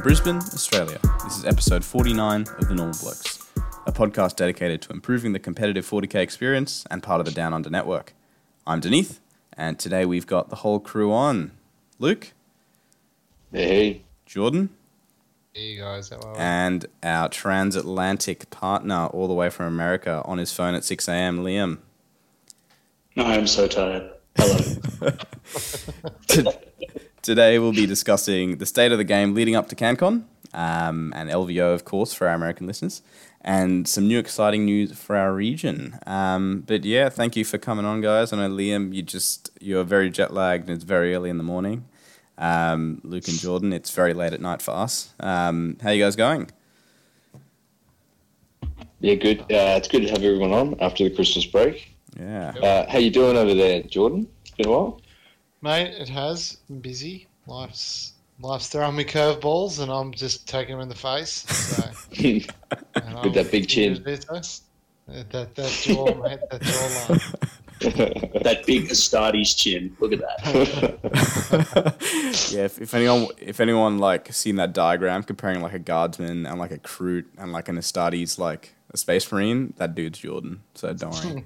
Brisbane, Australia. This is episode 49 of The Normal Blokes, a podcast dedicated to improving the competitive 40k experience and part of the Down Under network. I'm Denith, and today we've got the whole crew on. Luke? Hey. Jordan? Hey guys, how are we? And our transatlantic partner all the way from America on his phone at 6 a.m, Liam. I'm so tired. Hello. Today we'll be discussing the state of the game leading up to CanCon, and LVO, of course, for our American listeners, and some new exciting news for our region. But yeah, thank you for coming on, guys. I know, Liam, you're very jet lagged and it's very early in the morning. Luke and Jordan, it's very late at night for us. How are you guys going? Yeah, good. It's good to have everyone on after the Christmas break. Yeah. How you doing over there, Jordan? It's been a while. Mate, it has been busy. Life's throwing me curveballs, and I'm just taking them in the face. So, With that big chin. That jaw, mate. That jawline. That big Astartes chin. Look at that. Yeah, if anyone like seen that diagram comparing like a guardsman and like a Kroot and like an Astartes, like a space marine, that dude's Jordan. So don't worry.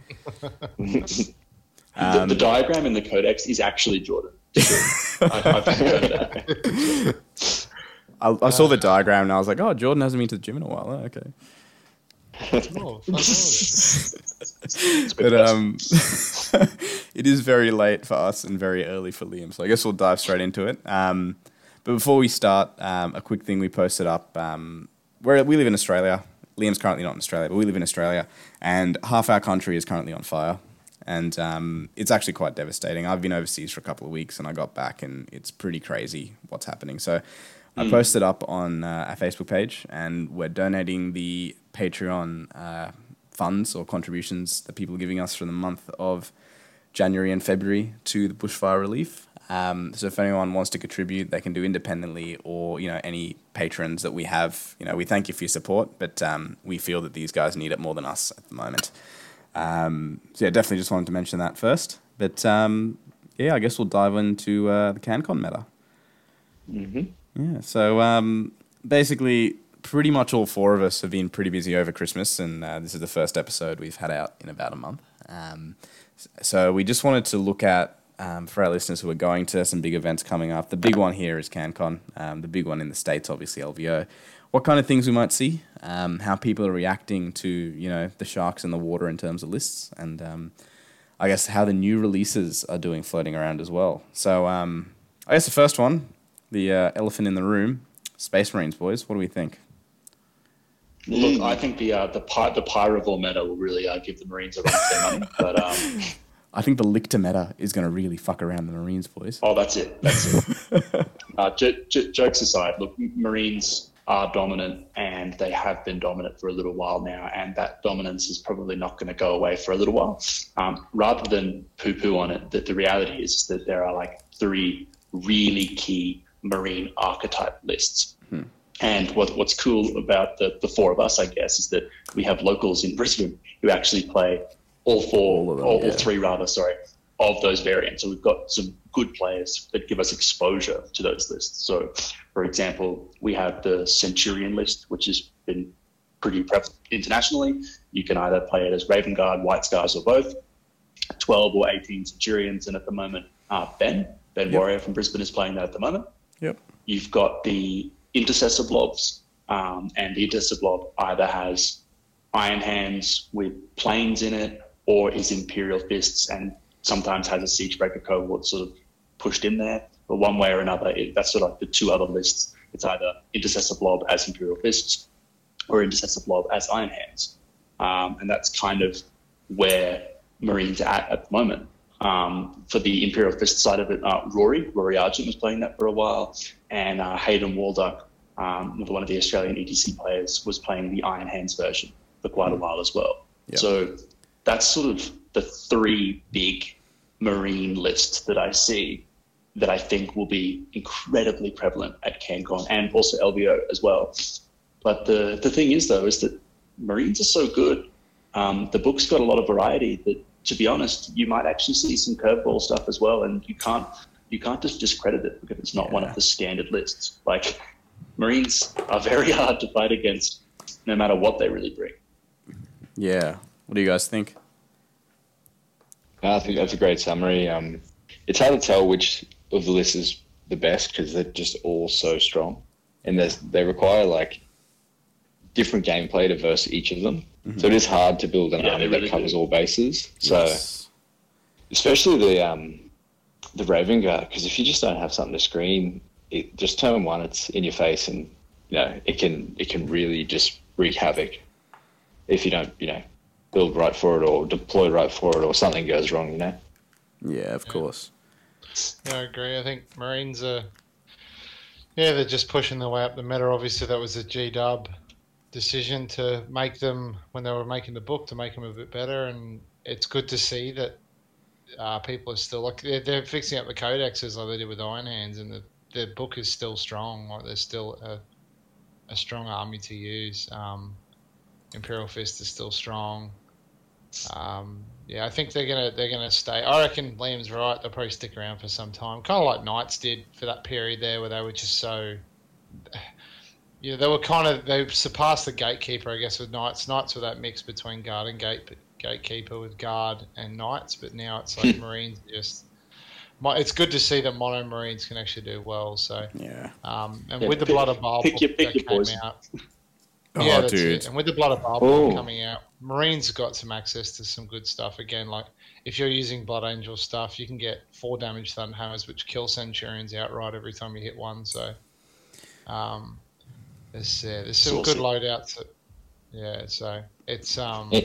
The diagram in the codex is actually Jordan. I've confirmed that. I saw the diagram and I was like, oh, Jordan hasn't been to the gym in a while. Oh, okay. But it is very late for us and very early for Liam, so I guess we'll dive straight into it. But before we start, a quick thing we posted up. We live in Australia. Liam's currently not in Australia, but we live in Australia, and half our country is currently on fire. And it's actually quite devastating. I've been overseas for a couple of weeks and I got back and it's pretty crazy what's happening. So I posted up on our Facebook page, and we're donating the Patreon funds or contributions that people are giving us for the month of January and February to the bushfire relief. So if anyone wants to contribute, they can do independently, or any patrons that we have. We thank you for your support, but we feel that these guys need it more than us at the moment. So yeah, definitely just wanted to mention that first. But yeah, I guess we'll dive into the CanCon meta. Mm-hmm. Yeah, so basically pretty much all four of us have been pretty busy over Christmas, and this is the first episode we've had out in about a month. So we just wanted to look at, for our listeners who are going to some big events coming up, the big one here is CanCon, the big one in the States, obviously LVO. What kind of things we might see, how people are reacting to, the sharks in the water in terms of lists, and I guess how the new releases are doing floating around as well. So I guess the first one, the elephant in the room, Space Marines, boys. What do we think? Look, I think the Pyrovore meta will really give the Marines a run for their money. But I think the Lictor meta is going to really fuck around the Marines, boys. Oh, that's it. Jokes aside, look, Marines are dominant, and they have been dominant for a little while now, and that dominance is probably not going to go away for a little while. Rather than poo-poo on it, the reality is that there are like 3 really key Marine archetype lists. And what's cool about the 4 of us, I guess, is that we have locals in Brisbane who actually play all 3 of those variants. So we've got some good players that give us exposure to those lists. So, for example, we have the Centurion list, which has been pretty prevalent internationally. You can either play it as Raven Guard, White Scars, or both. 12 or 18 Centurions, and at the moment, Ben Warrior from Brisbane is playing that at the moment. Yep. You've got the Intercessor Blobs, and the Intercessor Blob either has Iron Hands with planes in it, or is Imperial Fists, and sometimes has a Siegebreaker cohort sort of pushed in there. But one way or another, that's sort of like the 2 other lists. It's either Intercessor Blob as Imperial Fists or Intercessor Blob as Iron Hands. And that's kind of where Marines are at the moment. For the Imperial Fist side of it, Rory Argent was playing that for a while, and Hayden Walduck, one of the Australian ETC players, was playing the Iron Hands version for quite a while as well. Yep. So that's sort of the 3 big Marine lists that I see that I think will be incredibly prevalent at CanCon and also LVO as well. But the thing is, though, is that Marines are so good. The book's got a lot of variety that, to be honest, you might actually see some curveball stuff as well, and you can't just discredit it because it's not one of the standard lists. Like, Marines are very hard to fight against, no matter what they really bring. Yeah. What do you guys think? I think that's a great summary. It's hard to tell which of the lists is the best because they're just all so strong, and they require like different gameplay to verse each of them. Mm-hmm. So it is hard to build an army that covers all bases. So especially the Raven Guard, because if you just don't have something to screen, just turn one, it's in your face, and it can really just wreak havoc if you don't build right for it or deploy right for it or something goes wrong. Yeah, of course. Yeah, I agree. I think Marines are, they're just pushing their way up the meta. Obviously, that was a G-Dub decision to make them, when they were making the book, to make them a bit better, and it's good to see that people are still, like, they're fixing up the codexes like they did with Iron Hands, and the book is still strong. Like, there's still a strong army to use. Imperial Fist is still strong. I think they're gonna stay. I reckon Liam's right. They'll probably stick around for some time, kind of like Knights did for that period there, where they were just so. They surpassed the Gatekeeper, I guess, with Knights. Knights were that mix between Guard and Gatekeeper with Guard and Knights, but now it's like Marines. It's good to see that mono Marines can actually do well. So with the Blood of Baal book that came out. Yeah, that's it. And with the Blood of Baal coming out, Marines got some access to some good stuff. Again, like if you're using Blood Angel stuff, you can get 4 damage Thunderhammers, which kill Centurions outright every time you hit one. So there's some good loadouts. So it's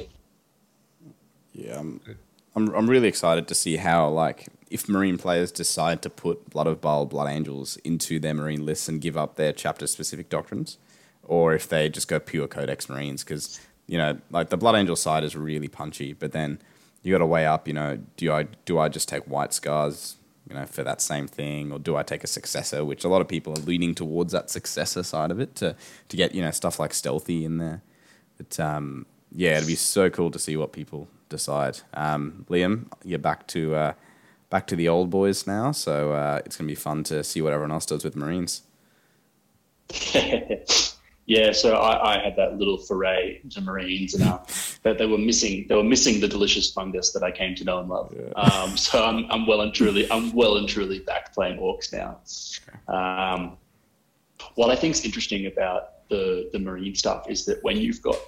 I'm really excited to see how, like, if Marine players decide to put Blood of Baal, Blood Angels into their Marine lists and give up their chapter-specific doctrines, or if they just go pure Codex Marines, because, like the Blood Angel side is really punchy, but then you got to weigh up, do I just take White Scars, for that same thing, or do I take a Successor, which a lot of people are leaning towards that Successor side of it to get, stuff like Stealthy in there. But, it'd be so cool to see what people decide. Liam, you're back to the old boys now, so it's going to be fun to see what everyone else does with Marines. Yeah, so I had that little foray into Marines, and that they were missing the delicious fungus that I came to know and love. Yeah. So I'm well and truly back playing Orcs now. What I think is interesting about the Marine stuff is that when you've got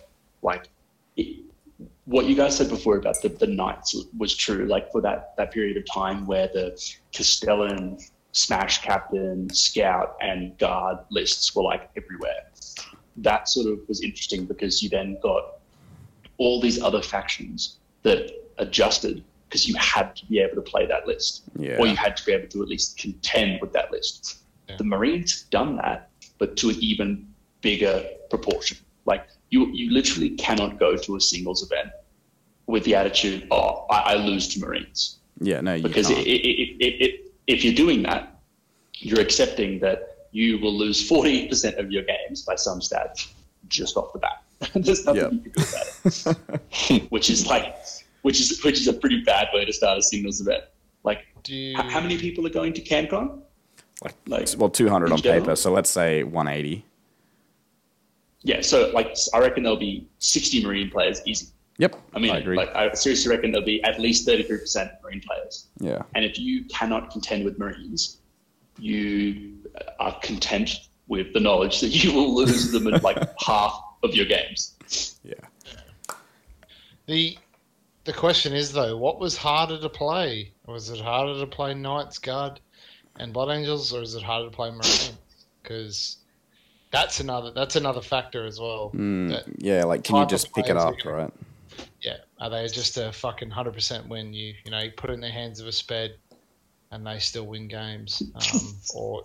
what you guys said before about the Knights was true, like for that period of time where the Castellan, Smash Captain, Scout, and Guard lists were like everywhere. That sort of was interesting because you then got all these other factions that adjusted because you had to be able to play that list, or you had to be able to at least contend with that list. Yeah. The Marines have done that, but to an even bigger proportion. Like you literally cannot go to a singles event with the attitude, "Oh, I lose to Marines." Yeah, no, you because can't. If you're doing that, you're accepting that you will lose 40% of your games by some stats just off the bat. There's nothing you can do about it. which is a pretty bad way to start a singles event. Like, how many people are going to CanCon? Like 200 on paper. So let's say 180. Yeah, so I reckon there'll be 60 Marine players easy. Yep, I mean, I agree. I seriously reckon there'll be at least 33% Marine players. Yeah. And if you cannot contend with Marines, you are content with the knowledge that you will lose them in half of your games. Yeah. The question is, though, what was harder to play? Was it harder to play Knights, Guard, and Blood Angels, or is it harder to play Marines? Because that's another factor as well. Can you just pick it up, right? Yeah. Are they just a fucking 100% win? You put it in the hands of a sped and they still win games, or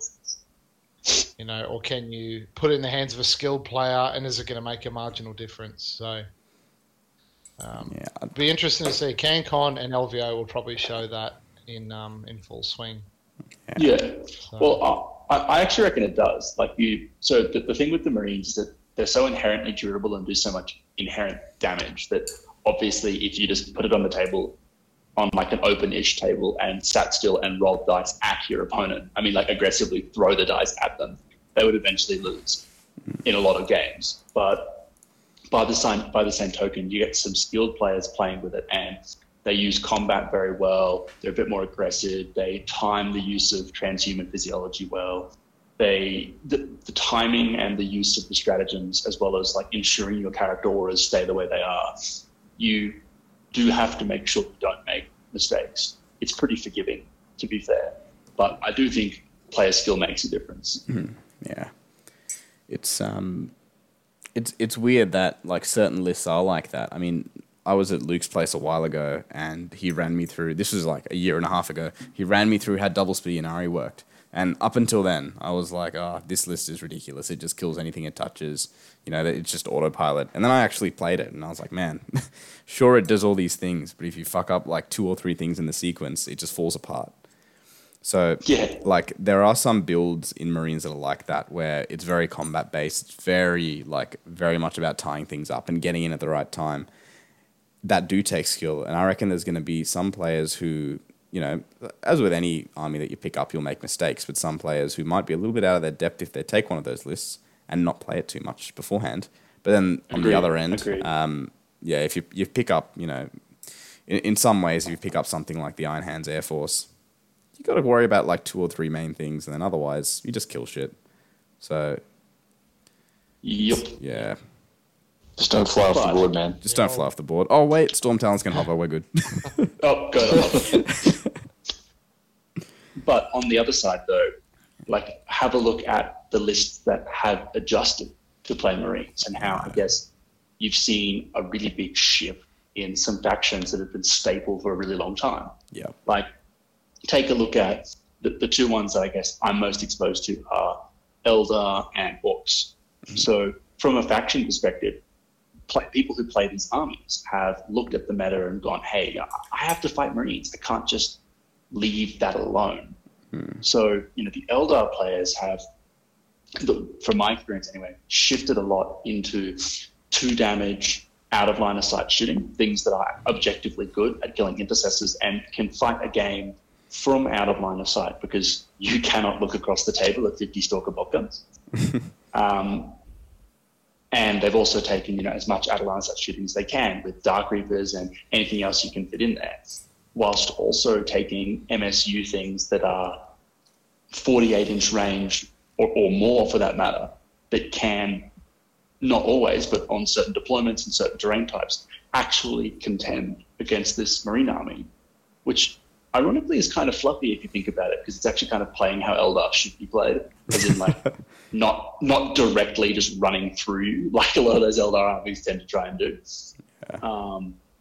can you put it in the hands of a skilled player and is it going to make a marginal difference? So, it'd be interesting to see. CanCon and LVO will probably show that in full swing. Yeah. So. Well, I actually reckon it does. So the thing with the Marines is that they're so inherently durable and do so much inherent damage that obviously if you just put it on the table, on an open-ish table and sat still and rolled dice at your opponent, aggressively throw the dice at them, they would eventually lose in a lot of games. But by the same token, you get some skilled players playing with it, and they use combat very well. They're a bit more aggressive. They time the use of transhuman physiology well. The timing and the use of the stratagems, as well as like ensuring your character auras stay the way they are, you do have to make sure you don't make mistakes. It's pretty forgiving, to be fair, but I do think player skill makes a difference. Yeah, it's weird that like certain lists are like that. I mean, I was at Luke's place a while ago, and he ran me through. This was like a year and a half ago. He ran me through how double speed Inari worked. And up until then, I was like, oh, this list is ridiculous. It just kills anything it touches. You know, it's just autopilot. And then I actually played it, and I was like, man, sure, it does all these things, but if you fuck up like 2 or 3 things in the sequence, it just falls apart. So, yeah, like, there are some builds in Marines that are like that, where it's very combat-based. It's very much about tying things up and getting in at the right time. That do take skill. And I reckon there's going to be some players who, you know, as with any army that you pick up, you'll make mistakes, but some players who might be a little bit out of their depth if they take one of those lists and not play it too much beforehand. But then on the other end, if you pick up, you know, in some ways, if you pick up something like the Iron Hands Air Force, you got to worry about like 2 or 3 main things, and then otherwise you just kill shit. So, yep, yeah. Just don't fly off the board, man. Just don't fly off the board. Oh, wait, Storm Talons can hover. We're good. Oh, go. But on the other side, though, like have a look at the lists that have adjusted to play Marines and how, I guess, you've seen a really big shift in some factions that have been staple for a really long time. Yeah. Like, take a look at the 2 ones that I guess I'm most exposed to are Eldar and Orcs. Mm-hmm. So from a faction perspective, people who play these armies have looked at the meta and gone, hey, I have to fight Marines. I can't just leave that alone. So, you know, the Eldar players have, from my experience anyway, shifted a lot into 2 damage, out of line of sight shooting, things that are objectively good at killing intercessors and can fight a game from out of line of sight because you cannot look across the table at 50 Stalker Bob guns. And they've also taken, you know, as much out of line of sight shooting as they can with Dark Reapers and anything else you can fit in there, whilst also taking MSU things that are 48-inch range or more for that matter, that can, not always, but on certain deployments and certain terrain types, actually contend against this Marine army, which ironically is kind of fluffy if you think about it, because it's actually kind of playing how Eldar should be played, as in like not directly just running through you like a lot of those Eldar armies tend to try and do. Yeah.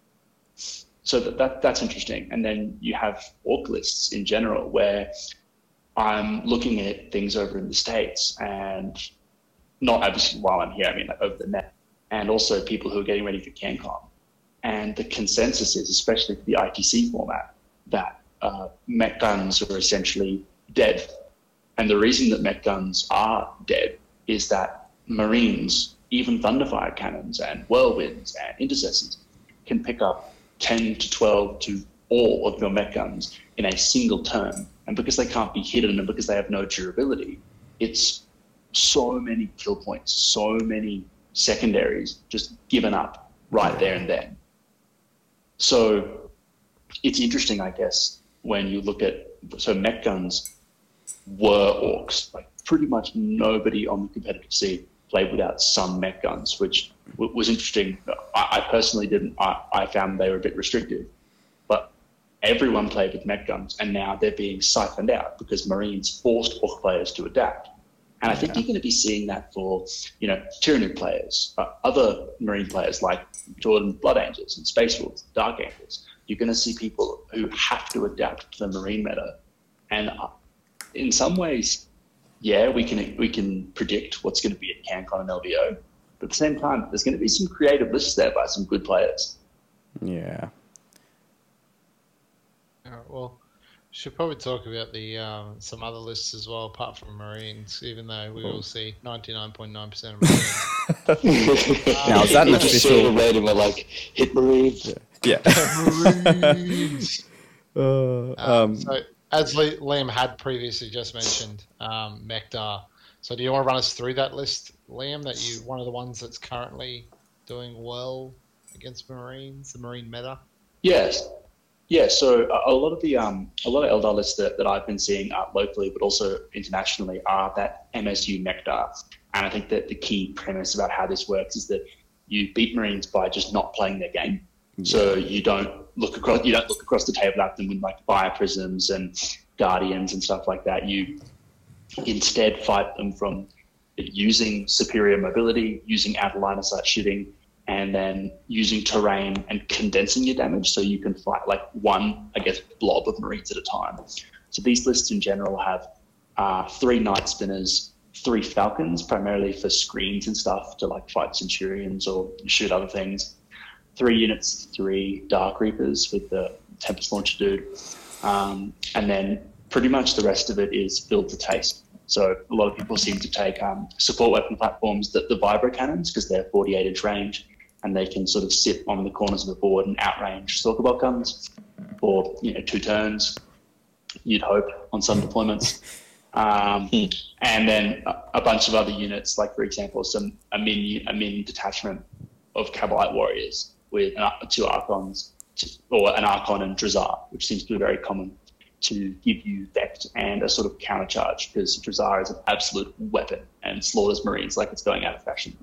So that's interesting. And then you have orc lists in general, where I'm looking at things over in the States, and not obviously while I'm here, I mean like over the net, and also people who are getting ready for CanCon. And the consensus is, especially for the ITC format, that mech guns are essentially dead. And the reason that mech guns are dead is that Marines, even Thunderfire cannons and Whirlwinds and Intercessors, can pick up 10 to 12 to all of your mech guns in a single turn. And because they can't be hidden and because they have no durability, it's so many kill points, so many secondaries just given up right there and then. So it's interesting, I guess, when you look at, so mech guns were orcs. Like pretty much nobody on the competitive scene played without some mech guns, which was interesting. I personally didn't. I found they were a bit restrictive, but everyone played with mech guns, and now they're being siphoned out because Marines forced orc players to adapt. And I think you're going to be seeing that for, you know, Tyranid players, other Marine players like Jordan Blood Angels and Space Wolves, Dark Angels. You're going to see people who have to adapt to the Marine meta. And in some ways, yeah, we can predict what's going to be at CanCon and LVO. But at the same time, there's going to be some creative lists there by some good players. Yeah. Well, should probably talk about the some other lists as well, apart from Marines, even though we will see 99.9% of Marines. Now, is that an official rating? We're like, hit Marines. Yeah. Marines. So, as Liam had previously just mentioned, Mekdar. So do you want to run us through that list, Liam? That you one of the ones that's currently doing well against Marines, the Marine meta? Yes. Yeah, so a lot of the a lot of Eldar lists that I've been seeing locally, but also internationally, are that MSU Nectar. And I think that the key premise about how this works is that you beat Marines by just not playing their game. Yeah. So you don't look across the table at them with like fire prisms and guardians and stuff like that. You instead fight them from using superior mobility, using out of line of sight shooting, and then using terrain and condensing your damage so you can fight like one, I guess, blob of Marines at a time. So these lists in general have 3 Night Spinners, 3 Falcons, primarily for screens and stuff to like fight Centurions or shoot other things, 3 units, 3 Dark Reapers with the Tempest Launcher dude, and then pretty much the rest of it is build to taste. So a lot of people seem to take support weapon platforms, the Vibro Cannons, because they're 48-inch range, and they can sort of sit on the corners of the board and outrange Stalker Bolt guns for 2 turns, you'd hope, on some deployments. And then a bunch of other units, like, for example, a min detachment of Kabalite warriors with 2 Archons, or an Archon and Drazar, which seems to be very common, to give you Vect and a sort of countercharge, because Drazar is an absolute weapon and slaughters Marines like it's going out of fashion.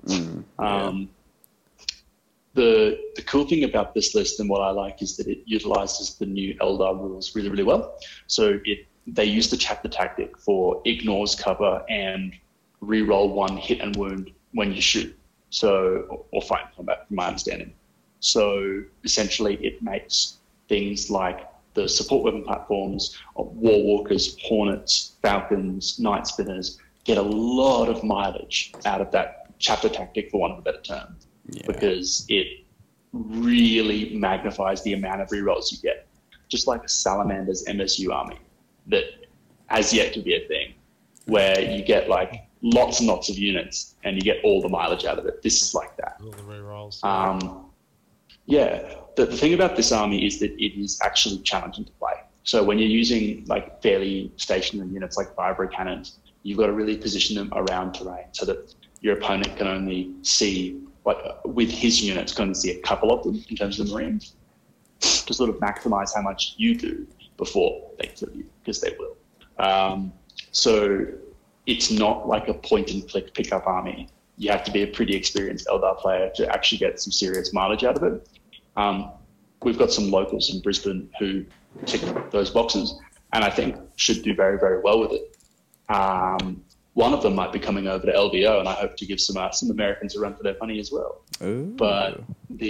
The cool thing about this list and what I like is that it utilizes the new Eldar rules really, really well. So they use the chapter tactic for ignores cover and re-roll 1 hit and wound when you shoot, or fight in combat, from my understanding. So essentially it makes things like the support weapon platforms, Warwalkers, Hornets, Falcons, Night Spinners get a lot of mileage out of that chapter tactic, for want of a better term, because it really magnifies the amount of rerolls you get. Just like a Salamander's MSU army that has yet to be a thing, where you get like lots and lots of units and you get all the mileage out of it. This is like that. All the rerolls. The thing about this army is that it is actually challenging to play. So when you're using like fairly stationary units like Vibro Cannons, you've got to really position them around terrain so that your opponent can only see, like with his units, can only see a couple of them in terms of the Marines, to sort of maximize how much you do before they kill you, because they will. So it's not like a point and click pickup army. You have to be a pretty experienced Eldar player to actually get some serious mileage out of it. We've got some locals in Brisbane who tick those boxes, and I think should do very, very well with it. One of them might be coming over to LVO, and I hope to give some Americans a run for their money as well. Ooh. But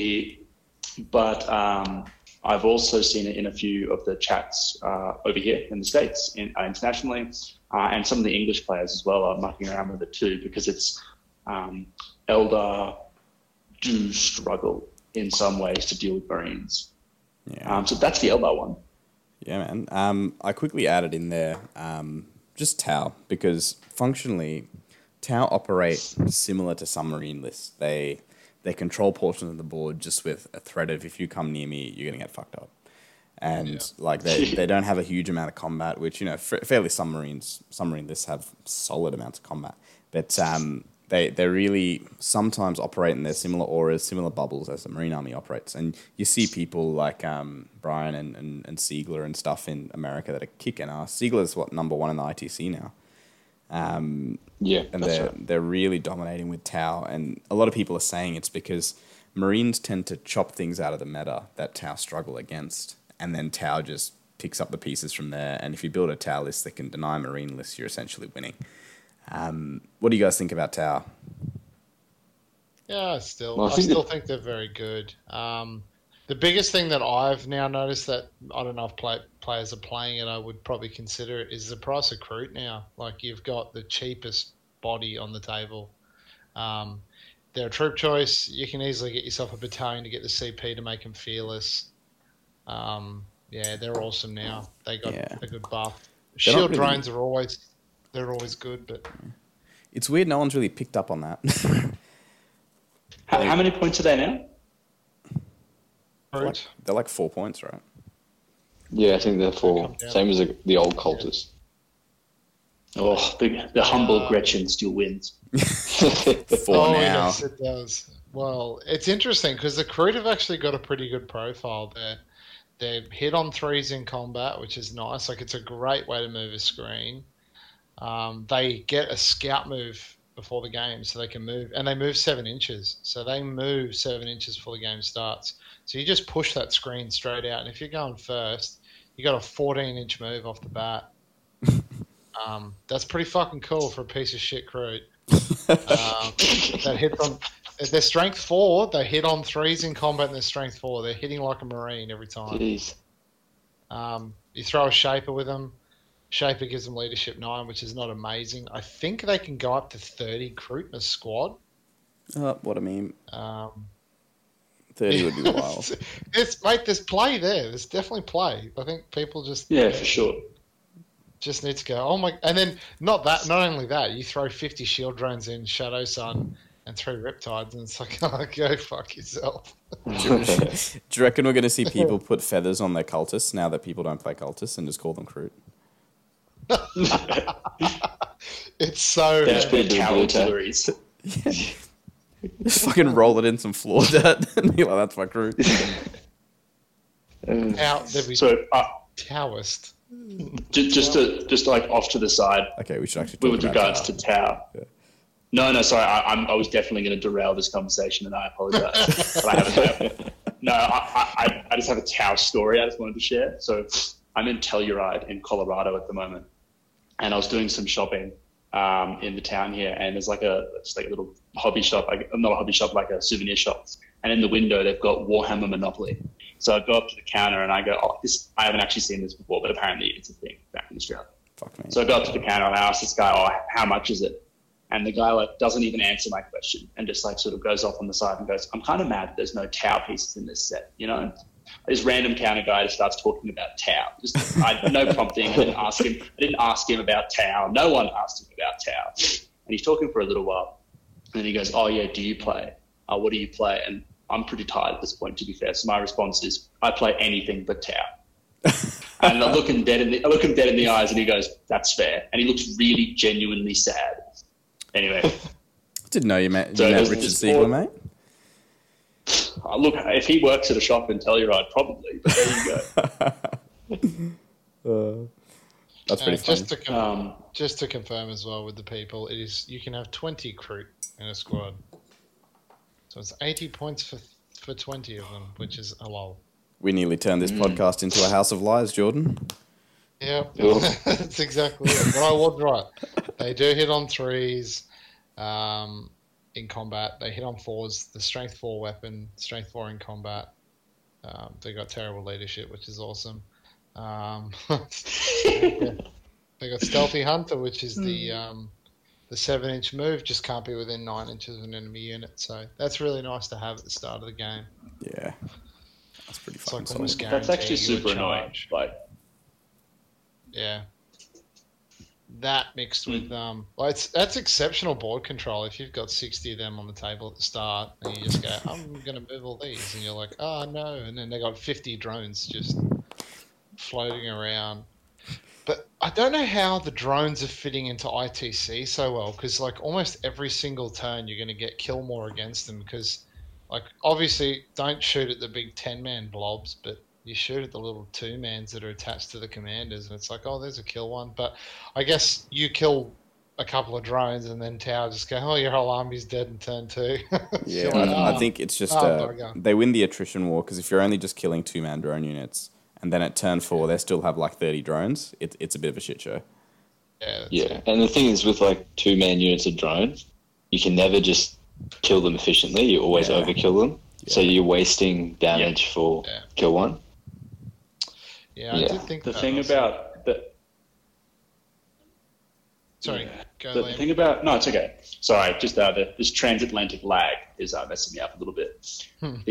I've also seen it in a few of the chats over here in the States, internationally, and some of the English players as well are mucking around with it too, because it's Eldar do struggle in some ways to deal with Marines. Yeah. So that's the Eldar one. Yeah, man. I quickly added in there just Tau, because functionally Tau operate similar to some Marine lists. They control portions of the board just with a threat of, if you come near me, you're going to get fucked up. And they don't have a huge amount of combat, which, fairly some Marine lists have solid amounts of combat. But they really sometimes operate in their similar auras, similar bubbles as the Marine Army operates. And you see people like Brian and Siegler and stuff in America that are kicking ass. Siegler's number 1 in the ITC now. And they're really dominating with Tau. And a lot of people are saying it's because Marines tend to chop things out of the meta that Tau struggle against. And then Tau just picks up the pieces from there. And if you build a Tau list that can deny Marine lists, you're essentially winning. What do you guys think about Tau? Yeah, I still think they're very good. The biggest thing that I've now noticed that I don't know if players are playing it, I would probably consider it, is the price of Kroot now. Like, you've got the cheapest body on the table. They're a troop choice. You can easily get yourself a battalion to get the CP to make them fearless. They're awesome now. They got a good buff. Shield drones are always good, but it's weird no one's really picked up on that. How many points are they now? They're like 4 points, right? Yeah, I think they're 4. Same as the old cultists. Oh, the humble Gretchen still wins. For now. Yes, it does. Well, it's interesting because the Crude have actually got a pretty good profile there. They're hit on threes in combat, which is nice. Like, it's a great way to move a screen. They get a scout move before the game, so they can move, and they move 7 inches. So they move 7 inches before the game starts. So you just push that screen straight out, and if you're going first, you got a 14-inch move off the bat. That's pretty fucking cool for a piece of shit Crude. That hits on. They're strength 4. They hit on threes in combat, and they're strength 4. They're hitting like a Marine every time. Jeez. You throw a Shaper with them. Shaper gives them leadership 9, which is not amazing. I think they can go up to 30 Crude in a squad. What I mean. 30 would be wild. There's play there. There's definitely play. I think people just Yeah, for sure. just need to go, oh my, and then not only that, you throw 50 shield drones in Shadow Sun and 3 Riptides, and it's like, oh, go fuck yourself. Do you reckon we're going to see people put feathers on their cultists now that people don't play cultists and just call them Crude? It's so There's heavy. been cow auxiliaries. Just fucking roll it in some floor dirt and be like, that's my Crude. There'd be So Taoist. just like off to the side, Okay, we should actually talk with about regards that. to Tau. Yeah. No, sorry. I was definitely going to derail this conversation, and I apologize. But I haven't. No, I just have a Tau story I just wanted to share. So I'm in Telluride in Colorado at the moment, and I was doing some shopping in the town here, and there's like a little hobby shop, not a hobby shop, like a souvenir shop. And in the window, they've got Warhammer Monopoly. So I go up to the counter and I go, oh, I haven't actually seen this before, but apparently it's a thing back in Australia. Fuck me. So I go up to the counter and I ask this guy, oh, how much is it? And the guy like doesn't even answer my question and just like sort of goes off on the side and goes, I'm kind of mad that there's no Tau pieces in this set, you know? This random counter guy just starts talking about Tau. No prompting. I didn't ask him about Tau. No one asked him about Tau. And he's talking for a little while. And then he goes, oh yeah, do you play? What do you play? And I'm pretty tired at this point, to be fair. So my response is, I play anything but Tau. And I look him dead in the eyes, and he goes, "That's fair." And he looks really genuinely sad. Anyway, Didn't know you met So Richard there's Siegel, mate. look, if he works at a shop in Telluride, probably. But there you go. That's pretty funny. Just to confirm as well with the people, it is you can have 20 Crude in a squad. So it's 80 points for 20 of them, which is a lol. We nearly turned this podcast into a house of lies, Jordan. Yeah, Cool. that's exactly it. But I was right. They do hit on threes in combat. They hit on fours. The strength 4 weapon, strength 4 in combat. They got terrible leadership, which is awesome. They got Stealthy Hunter, which is the 7-inch move, just can't be within 9 inches of an enemy unit. So that's really nice to have at the start of the game. Yeah. That's pretty It's fucking like almost solid. That's actually guaranteeing you a super annoying. charge. But Yeah. That mixed with that's exceptional board control. If you've got 60 of them on the table at the start, and you just go, I'm gonna move all these, and you're like, oh no, and then they got 50 drones just floating around. But I don't know how the drones are fitting into ITC so well, because like almost every single turn you're gonna get kill more against them, because like obviously don't shoot at the big 10-man blobs, but you shoot at the little 2-mans that are attached to the commanders, and it's like, oh, there's a kill one. But I guess you kill a couple of drones, and then Tower just go, oh, your whole army's dead in turn 2. Yeah, Like, I think it's just bugger. they win the attrition war because if you're only just killing 2-man drone units and then at turn 4 they still have like 30 drones, it's a bit of a shit show. Yeah, and the thing is with like 2-man units of drones, you can never just kill them efficiently. You always overkill them. So you're wasting damage for kill one. Yeah, I did think the that thing was- about the Sorry, go the Liam. thing about no, it's okay. Sorry, just this transatlantic lag is messing me up a little bit.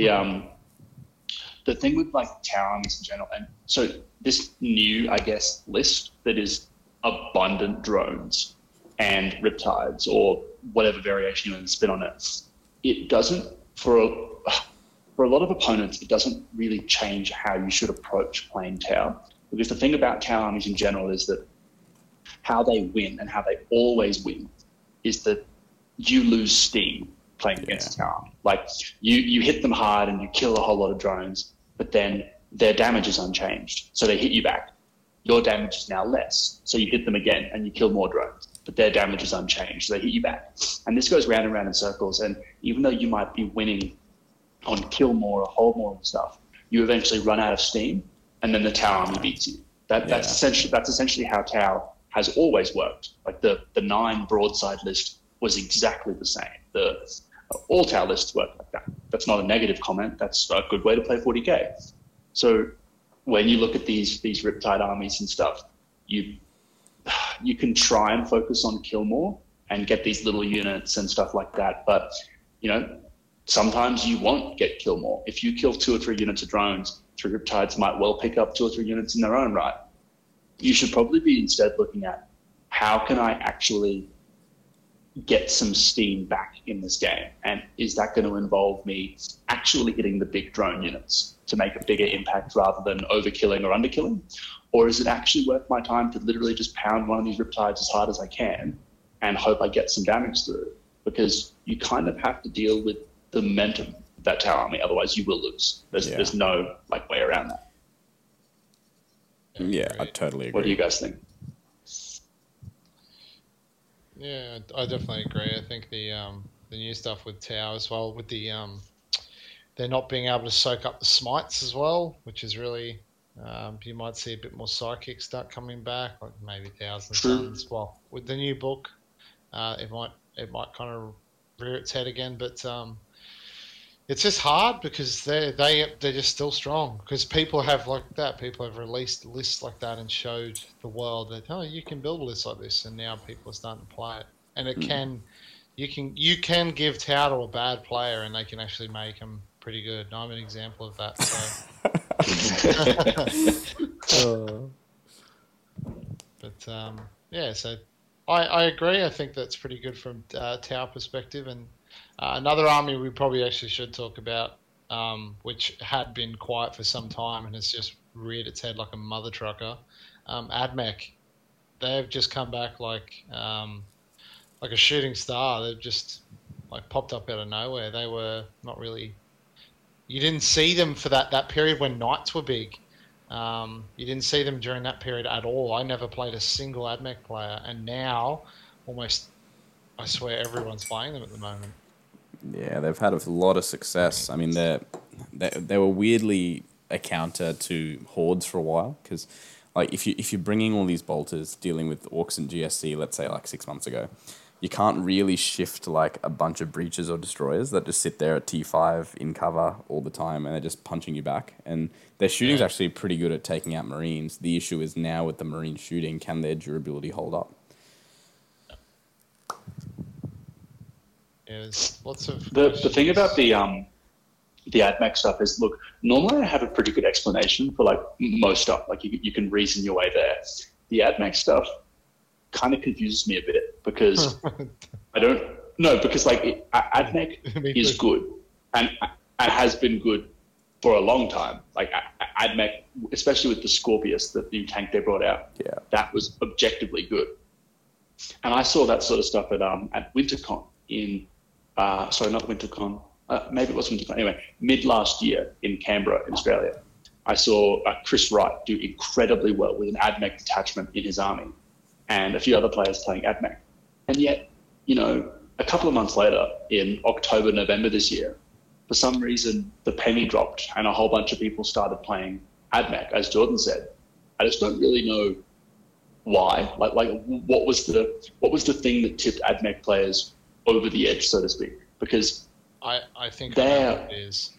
The thing with like tower armies in general, and so this new, I guess, list that is abundant drones and riptides or whatever variation you want to spin on it, it doesn't for a lot of opponents, it doesn't really change how you should approach playing tower. Because the thing about tower armies in general is that how they win and how they always win is that you lose steam playing against Tau Army. Like you hit them hard and you kill a whole lot of drones, but then their damage is unchanged. So they hit you back. Your damage is now less. So you hit them again and you kill more drones, but their damage is unchanged. So they hit you back. And this goes round and round in circles. And even though you might be winning on kill more or hold more and stuff, you eventually run out of steam and then the Tau Army beats you. That's essentially how Tau has always worked. Like the 9 broadside list was exactly the same. All Tau lists work like that. That's not a negative comment. That's a good way to play 40k. So when you look at these Riptide armies and stuff, you can try and focus on kill more and get these little units and stuff like that. But sometimes you won't get kill more. If you kill 2 or 3 units of drones, 3 Riptides might well pick up 2 or 3 units in their own right. You should probably be instead looking at how can I actually get some steam back in this game, and is that going to involve me actually hitting the big drone units to make a bigger impact rather than overkilling or underkilling, or is it actually worth my time to literally just pound one of these Riptides as hard as I can and hope I get some damage through? Because you kind of have to deal with the momentum of that Tau Army, otherwise you will lose. There's no way around that. Yeah, I totally agree. What do you guys think? Yeah, I definitely agree. I think the new stuff with Tau as well, with the they're not being able to soak up the smites as well, which is really you might see a bit more psychic start coming back, like maybe Thousand Suns. Well, with the new book, it might kind of rear its head again, but it's just hard because they're just still strong, because people have released lists like that and showed the world that you can build lists like this, and now people are starting to play it, and you can give Tau to a bad player and they can actually make them pretty good. I'm an example of that. So. But so I agree. I think that's pretty good from Tau perspective. And another army we probably actually should talk about, which had been quiet for some time and has just reared its head like a mother trucker, AdMech. They've just come back like a shooting star. They've just popped up out of nowhere. They were not really. You didn't see them for that period when Knights were big. You didn't see them during that period at all. I never played a single AdMech player, and now almost, I swear, everyone's playing them at the moment. Yeah, they've had a lot of success. I mean, they were weirdly a counter to Hordes for a while, because if you're bringing all these bolters, dealing with Orcs and GSC, let's say 6 months ago, you can't really shift a bunch of breaches or destroyers that just sit there at T5 in cover all the time and they're just punching you back. And their shooting's actually pretty good at taking out Marines. The issue is now with the Marine shooting, can their durability hold up? Yeah, there's lots of the thing about the AdMech stuff is, look, normally I have a pretty good explanation for most stuff. You can reason your way there. The AdMech stuff kind of confuses me a bit, because AdMech is good and has been good for a long time. AdMech, especially with the Scorpius, the new tank they brought out, that was objectively good. And I saw that sort of stuff at WinterCon not WinterCon, maybe it was WinterCon. Anyway, mid last year in Canberra, in Australia, I saw Chris Wright do incredibly well with an AdMech detachment in his army, and a few other players playing AdMech. And yet, a couple of months later, in October, November this year, for some reason, the penny dropped and a whole bunch of people started playing AdMech, as Jordan said. I just don't really know why. What was the thing that tipped AdMech players over the edge, so to speak? Because I think I know what it is.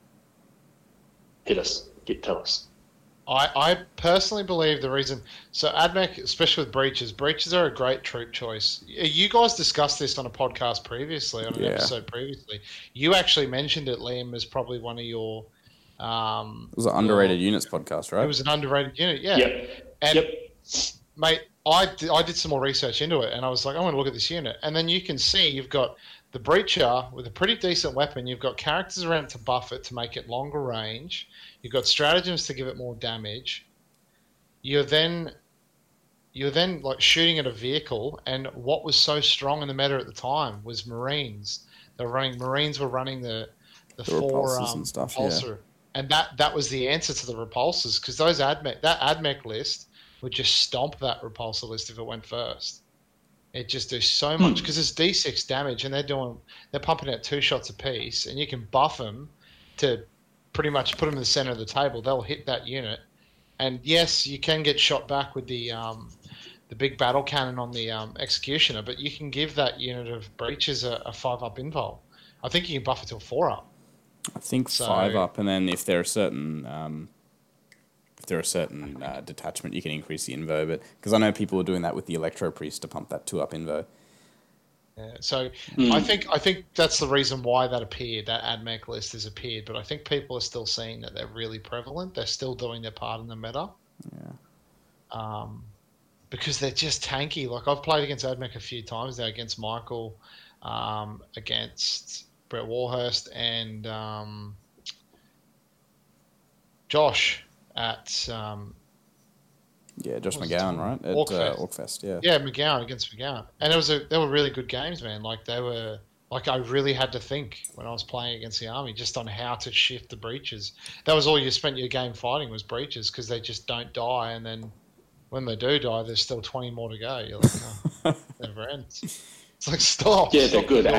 Tell us. I personally believe the reason, so AdMech, especially with breaches are a great troop choice. You guys discussed this on a podcast previously, on an episode previously. You actually mentioned it, Liam, as probably one of your... it was an underrated units podcast, right? It was an underrated unit, yeah. Mate, I did some more research into it, and I was like, I want to look at this unit. And then you can see you've got the Breacher with a pretty decent weapon. You've got characters around to buff it to make it longer range. You've got stratagems to give it more damage. You're then you're then like shooting at a vehicle, and what was so strong in the meta at the time was Marines. Marines were running the four repulsors and stuff, yeah. repulsor, and that was the answer to the repulsors, because that AdMech list would just stomp that repulsor list if it went first. It just does so much because it's D6 damage, and they're pumping out 2 shots apiece, and you can buff them to pretty much put them in the center of the table. They'll hit that unit, and yes, you can get shot back with the big battle cannon on the executioner, but you can give that unit of breaches a 5-up invul. I think you can buff it to a 4-up. I think 5-up, and then if they're a certain detachment, you can increase the invo. But because I know people are doing that with the Electro Priest to pump that 2-up invo. Yeah, so I think that's the reason why that appeared. That AdMech list has appeared, but I think people are still seeing that they're really prevalent. They're still doing their part in the meta. Yeah. Because they're just tanky. Like, I've played against AdMech a few times now, against Michael, against Brett Warhurst, and Josh at Josh McGowan, right? At Orcfest, yeah. Yeah, against McGowan. And they were really good games, man. Like, they were... Like, I really had to think when I was playing against the Army just on how to shift the breaches. That was all you spent your game fighting, was breaches, because they just don't die, and then when they do die, there's still 20 more to go. You're like, oh, it never ends. It's like, stop. Yeah, they're good.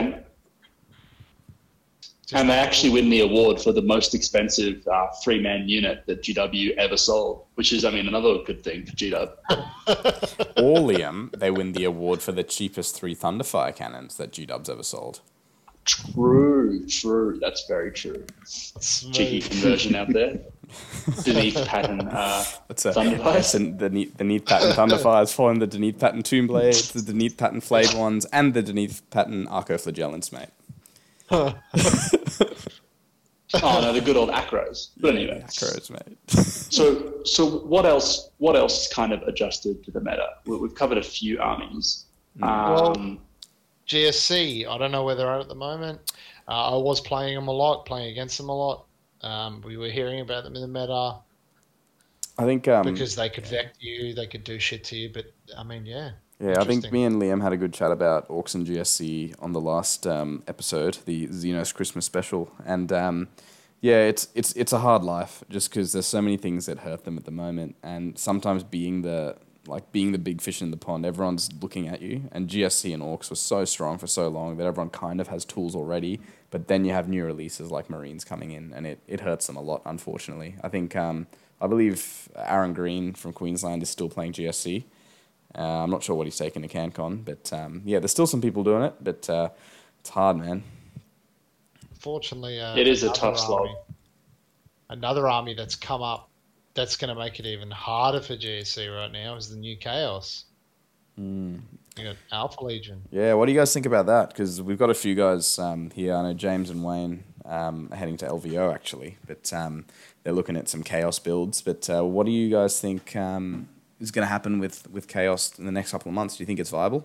And they actually win the award for the most expensive 3-man unit that GW ever sold, which is, I mean, another good thing for GW. Or, Liam, they win the award for the cheapest 3 Thunderfire cannons that GW's ever sold. True. That's very true. Cheeky conversion out there. Deneth Patton Thunderfires. The Deneth Patton Thunderfires following the Deneth Patton Tomb Blades, the Deneth Patton Flayed ones, and the Deneth Patton Arcoflagellants, mate. Oh no, the good old acros. But anyway, acros, mate. So what else kind of adjusted to the meta? We've covered a few armies. Well, GSC, I don't know where they're at the moment. I was playing against them a lot. We were hearing about them in the meta. I think because they could vect you, they could do shit to you. But I mean, yeah. Yeah, I think me and Liam had a good chat about Orcs and GSC on the last episode, the Xenos Christmas special, and it's a hard life just because there's so many things that hurt them at the moment, and sometimes being the big fish in the pond, everyone's looking at you, and GSC and Orcs were so strong for so long that everyone kind of has tools already, but then you have new releases like Marines coming in, and it hurts them a lot, unfortunately. I think I believe Aaron Green from Queensland is still playing GSC. I'm not sure what he's taken to CanCon, but there's still some people doing it, but it's hard, man. Fortunately, it is a tough slog. Another army that's come up that's going to make it even harder for GSC right now is the new Chaos. You got Alpha Legion. Yeah, what do you guys think about that? Because we've got a few guys here. I know James and Wayne are heading to LVO, actually, but they're looking at some Chaos builds. But what do you guys think... is going to happen with Chaos in the next couple of months? Do you think it's viable?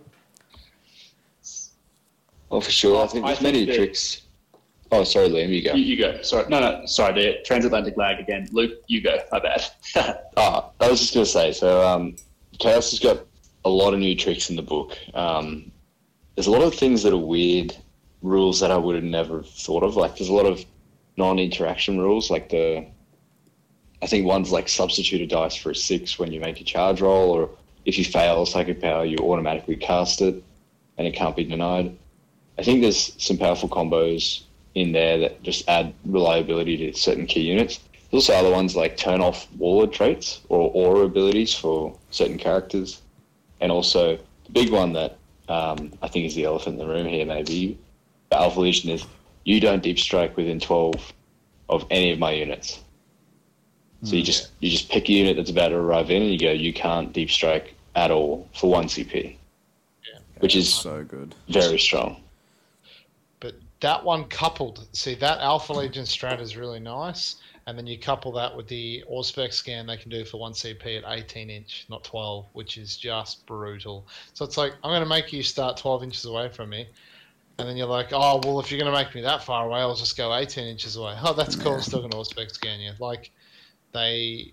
Oh, for sure. I think there's many tricks. Oh, sorry, Liam, you go. You go. Sorry, no. Sorry, the transatlantic lag again. Luke, you go. My bad. I was just going to say, so Chaos has got a lot of new tricks in the book. There's a lot of things that are weird rules that I would have never thought of. Like, there's a lot of non-interaction rules, like I think one's like substitute a dice for a 6 when you make a charge roll, or if you fail psychic power, you automatically cast it and it can't be denied. I think there's some powerful combos in there that just add reliability to certain key units. There's also other ones like turn off warlord traits or aura abilities for certain characters. And also the big one that I think is the elephant in the room here, maybe, the Alpha Legion, is you don't deep strike within 12 of any of my units. So you just pick a unit that's about to arrive in, and you go, you can't deep strike at all for 1 CP, which is so good, very strong. But that one coupled, that Alpha Legion strat is really nice, and then you couple that with the Auspex scan they can do for 1 CP at 18 inch, not 12, which is just brutal. So it's like, I'm going to make you start 12 inches away from me, and then you're like, oh, well, if you're going to make me that far away, I'll just go 18 inches away. Oh, that's cool, I'm still going to Auspex scan you. Like,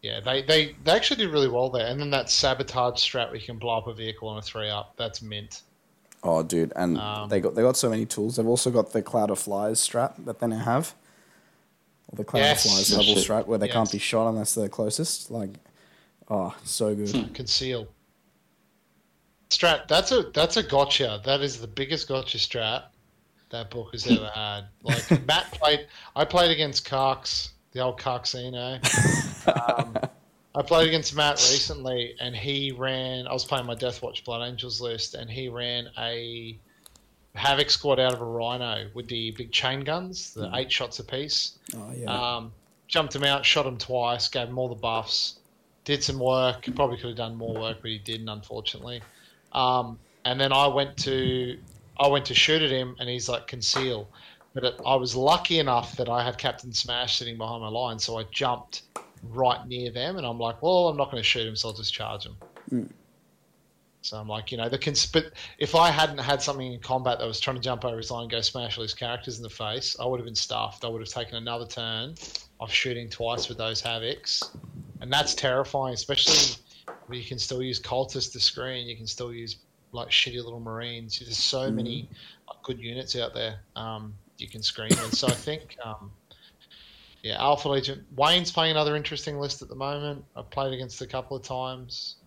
Yeah, they actually did really well there. And then that sabotage strat where you can blow up a vehicle on a 3-up, that's mint. Oh, dude, and they got so many tools. They've also got the Cloud of Flies strat that they now have. Or the Cloud of Flies level strat where they can't be shot unless they're closest. Like, oh, so good. Conceal. Strat, that's a gotcha. That is the biggest gotcha strat that book has ever had. Like I played against Karks, the old Karksino. I played against Matt recently, and I was playing my Deathwatch Blood Angels list, and he ran a Havoc squad out of a Rhino with the big chain guns, the 8 shots apiece. Oh, yeah. Jumped him out, shot him twice, gave him all the buffs, did some work. Probably could have done more work, but he didn't, unfortunately. And then I went to shoot at him, and he's like, conceal. But I was lucky enough that I had Captain Smash sitting behind my line, so I jumped right near them, and I'm like, well, I'm not going to shoot him, so I'll just charge him. So I'm like, but if I hadn't had something in combat that was trying to jump over his line and go smash all his characters in the face, I would have been stuffed. I would have taken another turn of shooting twice with those Havocs, and that's terrifying, especially when you can still use cultists to screen. You can still use like shitty little Marines. There's so many good units out there you can screen with. So I think, Alpha Legion. Wayne's playing another interesting list at the moment. I've played against a couple of times.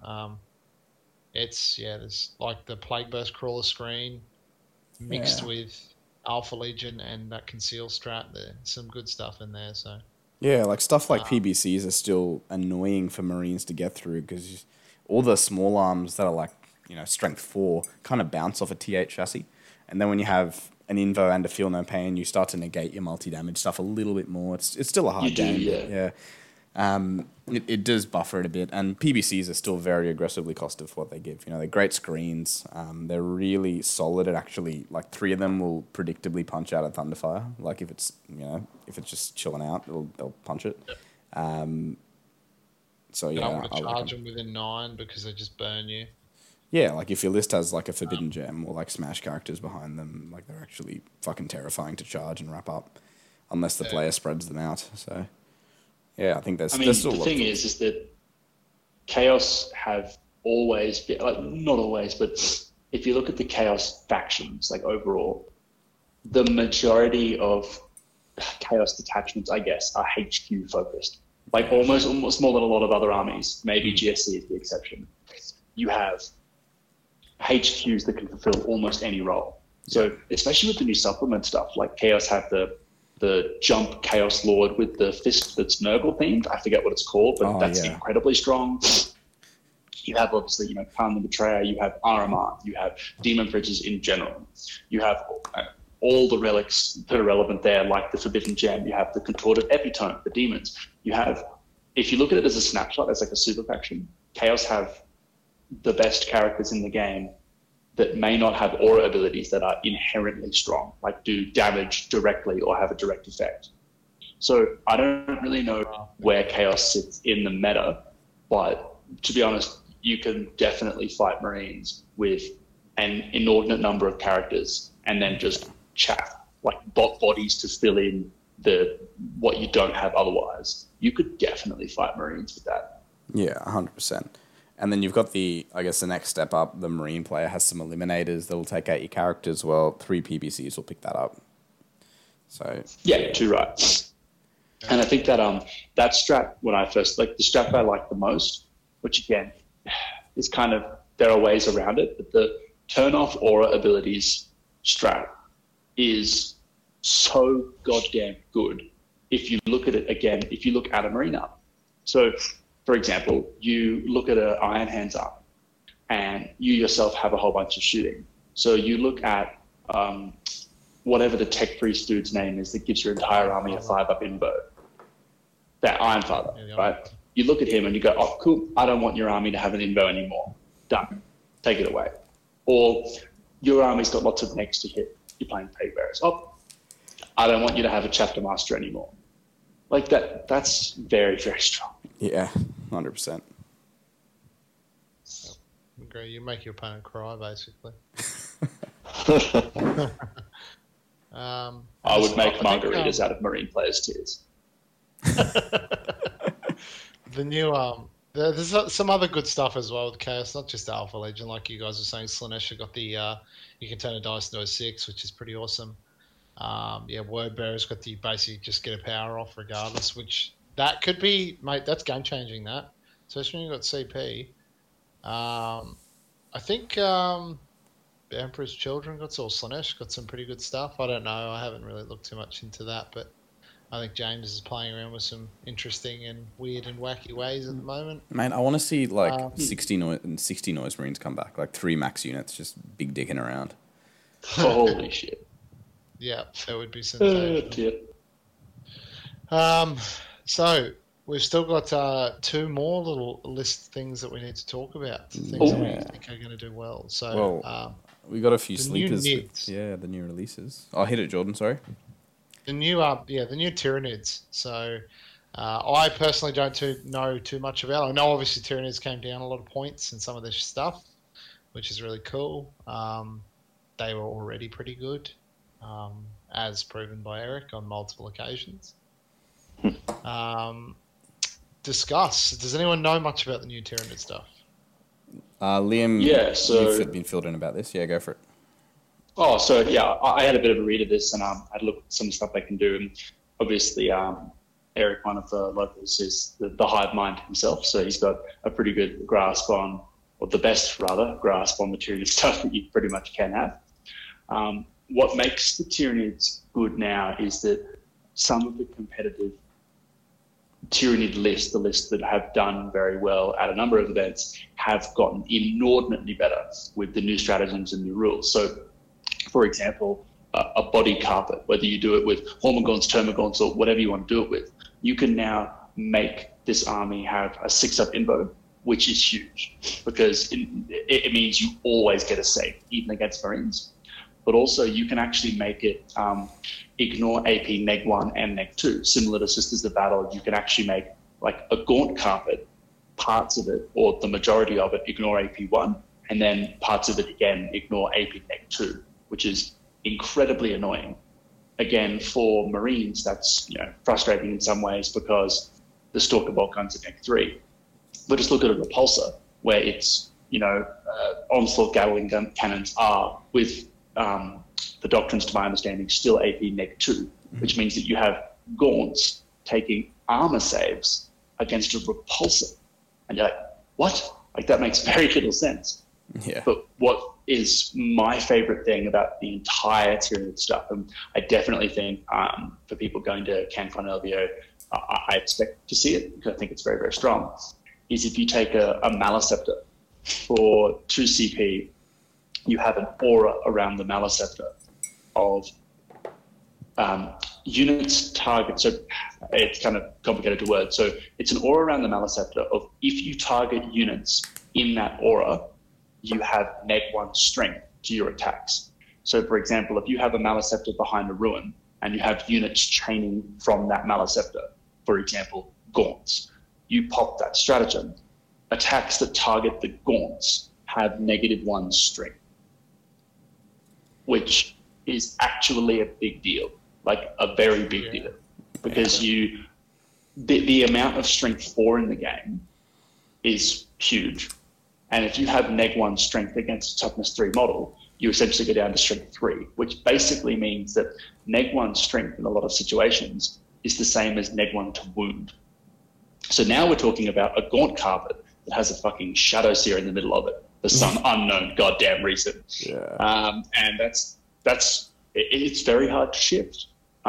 There's like the Plague Burst Crawler screen mixed with Alpha Legion and that Conceal strat. There's some good stuff in there. So yeah, like stuff like PBCs are still annoying for Marines to get through because all the small arms that are like strength 4 kind of bounce off a TH chassis, and then when you have an Invo and a Feel No Pain, you start to negate your multi-damage stuff a little bit more. It's still a hard game. Yeah. It does buffer it a bit, and PBCs are still very aggressively costed for what they give. They're great screens. They're really solid. It actually, like 3 of them will predictably punch out a Thunderfire. Like if it's just chilling out, they'll punch it. So yeah, I want to charge them within 9 because they just burn you. Yeah, like if your list has like a Forbidden Gem or like Smash characters behind them, like they're actually fucking terrifying to charge and wrap up, unless the player spreads them out. So yeah, I think there's still the thing is that Chaos have always been, like, not always, but if you look at the Chaos factions, like overall, the majority of Chaos detachments, I guess, are HQ focused. Like almost more than a lot of other armies. Maybe GSC is the exception. You have HQs that can fulfill almost any role. So especially with the new supplement stuff, like Chaos have the jump Chaos Lord with the fist that's Nurgle themed. I forget what it's called, but that's incredibly strong. You have obviously, Khan the Betrayer, you have RMR, you have Demon Princes in general. You have all the relics that are relevant there, like the Forbidden Gem. You have the Contorted Epitome, the demons. You have, if you look at it as a snapshot, as like a super faction, Chaos have the best characters in the game that may not have aura abilities that are inherently strong, like do damage directly or have a direct effect. So I don't really know where Chaos sits in the meta, but to be honest, you can definitely fight Marines with an inordinate number of characters and then just chaff, like bodies to fill in what you don't have otherwise. You could definitely fight Marines with that. Yeah, 100%. And then you've got the next step up, the Marine player has some eliminators that'll take out your characters. Well, 3 PBCs will pick that up. So yeah, 2 right. And I think that that strat, when I first, like the strat I like the most, which again is kind of, there are ways around it, but the turn off aura abilities strat is so goddamn good. If you look at it again, if you look at a Marine up. So for example, you look at an Iron Hands up and you yourself have a whole bunch of shooting. So you look at whatever the tech priest dude's name is that gives your entire army a 5-up invo. That Ironfather, right? You look at him and you go, oh, cool, I don't want your army to have an invo anymore. Done. Take it away. Or your army's got lots of necks to hit. You're playing Plague Bearers. Oh, I don't want you to have a Chapter Master anymore. Like that's very, very strong. Yeah, 100%. Agree. You make your opponent cry, basically. I would make margaritas out of Marine players' tears. the new there's some other good stuff as well with Chaos, not just Alpha Legend, like you guys were saying. Slanesh got the you can turn a dice into a 6, which is pretty awesome. Wordbearer's got the basically just get a power off regardless, which that could be, mate. That's game changing. That, especially when you got CP. I think the Emperor's Children got Slanesh got some pretty good stuff. I don't know. I haven't really looked too much into that, but I think James is playing around with some interesting and weird and wacky ways at the moment. Man, I want to see 60 Noise Marines come back, like 3 max units, just big dicking around. Holy shit! Yeah, that would be sensational. So we've still got 2 more little list things that we need to talk about. Things that we think are going to do well. So we got a few sleepers. The new releases. I'll hit it, Jordan. Sorry. The new Tyranids. So I personally don't know too much about. I know obviously Tyranids came down a lot of points in some of their stuff, which is really cool. They were already pretty good, as proven by Eric on multiple occasions. Discuss. Does anyone know much about the new Tyranid stuff? Liam, you've been filled in about this. Yeah, go for it. Oh, so yeah, I had a bit of a read of this and I had looked at some stuff they can do. And obviously, Eric, one of the locals, is the hive mind himself. So he's got a pretty good grasp on, or the best rather, grasp on the Tyranid stuff that you pretty much can have. What makes the Tyranids good now is that some of the competitive Tyranid lists, the lists that have done very well at a number of events, have gotten inordinately better with the new stratagems and new rules. So, for example, a body carpet, whether you do it with Hormagaunts, Termagants, or whatever you want to do it with, you can now make this army have a 6-up invo, which is huge because it means you always get a save, even against Marines. But also you can actually make it ignore AP neg 1 and neg 2. Similar to Sisters of Battle, you can actually make like a gaunt carpet, parts of it, or the majority of it, ignore AP 1, and then parts of it again, ignore AP neg 2, which is incredibly annoying. Again, for Marines, that's frustrating in some ways because the Stalker bolt guns are neg 3. But just look at a repulsor where it's, onslaught Gatling gun cannons are with the doctrines, to my understanding, still AP neg 2, which means that you have gaunts taking armor saves against a repulsor. And you're like, what? Like, that makes very little sense. Yeah. But what is my favorite thing about the entire Tyranid stuff, and I definitely think for people going to CanCon LVO, I expect to see it because I think it's very, very strong, is if you take a Maliceptor for 2 CP, you have an aura around the Maliceptor of units target. So it's kind of complicated to word. So it's an aura around the Maliceptor of if you target units in that aura, you have neg 1 strength to your attacks. So for example, if you have a Maliceptor behind a ruin and you have units chaining from that Maliceptor, for example, gaunts, you pop that stratagem. Attacks that target the gaunts have -1 strength, which is actually a big deal, like a very big deal, because the amount of strength 4 in the game is huge. And if you have neg 1 strength against a toughness 3 model, you essentially go down to strength 3, which basically means that neg 1 strength in a lot of situations is the same as neg 1 to wound. So now we're talking about a gaunt carpet that has a fucking shadow seer in the middle of it for some unknown goddamn reason. Yeah. And it's very hard to shift.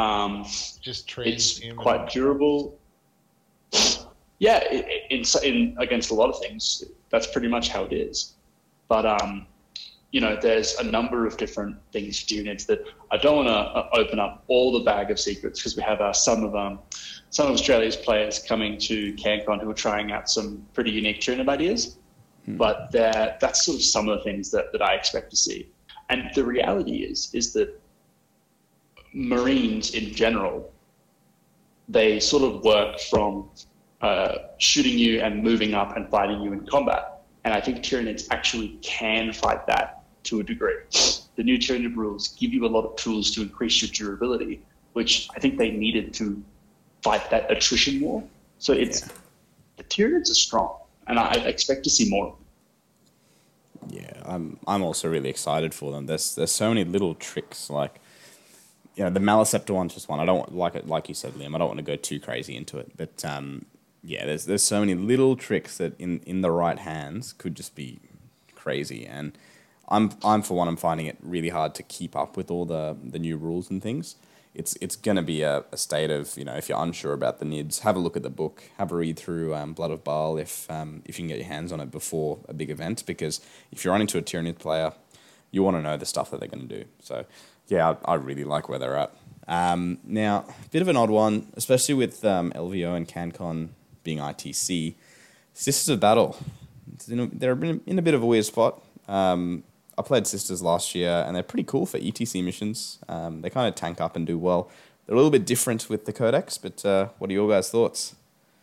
It's quite durable. Yeah, in against a lot of things, that's pretty much how it is. But there's a number of different things for units that I don't want to open up all the bag of secrets because we have some of Australia's players coming to CanCon who are trying out some pretty unique Tyranid ideas. But that's sort of some of the things that I expect to see. And the reality is that Marines in general, they sort of work from shooting you and moving up and fighting you in combat. And I think Tyranids actually can fight that to a degree. The new Tyranid rules give you a lot of tools to increase your durability, which I think they needed to fight that attrition war. So the Tyranids are strong, and I expect to see more of them. Yeah, I'm also really excited for them. There's so many little tricks, like, you know, the Maliceptor one's just one. I don't like it, like you said, Liam. I don't want to go too crazy into it, but yeah, there's so many little tricks that in the right hands could just be crazy. And I'm for one, I'm finding it really hard to keep up with all the new rules and things. It's going to be a state of, you know, if you're unsure about the NIDs, have a look at the book, have a read through Blood of Baal if you can get your hands on it before a big event, because if you're running into a Tyranid player, you want to know the stuff that they're going to do. So, yeah, I really like where they're at. Now, a bit of an odd one, especially with LVO and CanCon being ITC, Sisters of Battle. They're in a bit of a weird spot. I played Sisters last year, and they're pretty cool for ETC missions. They kind of tank up and do well. They're a little bit different with the Codex, but what are your guys' thoughts?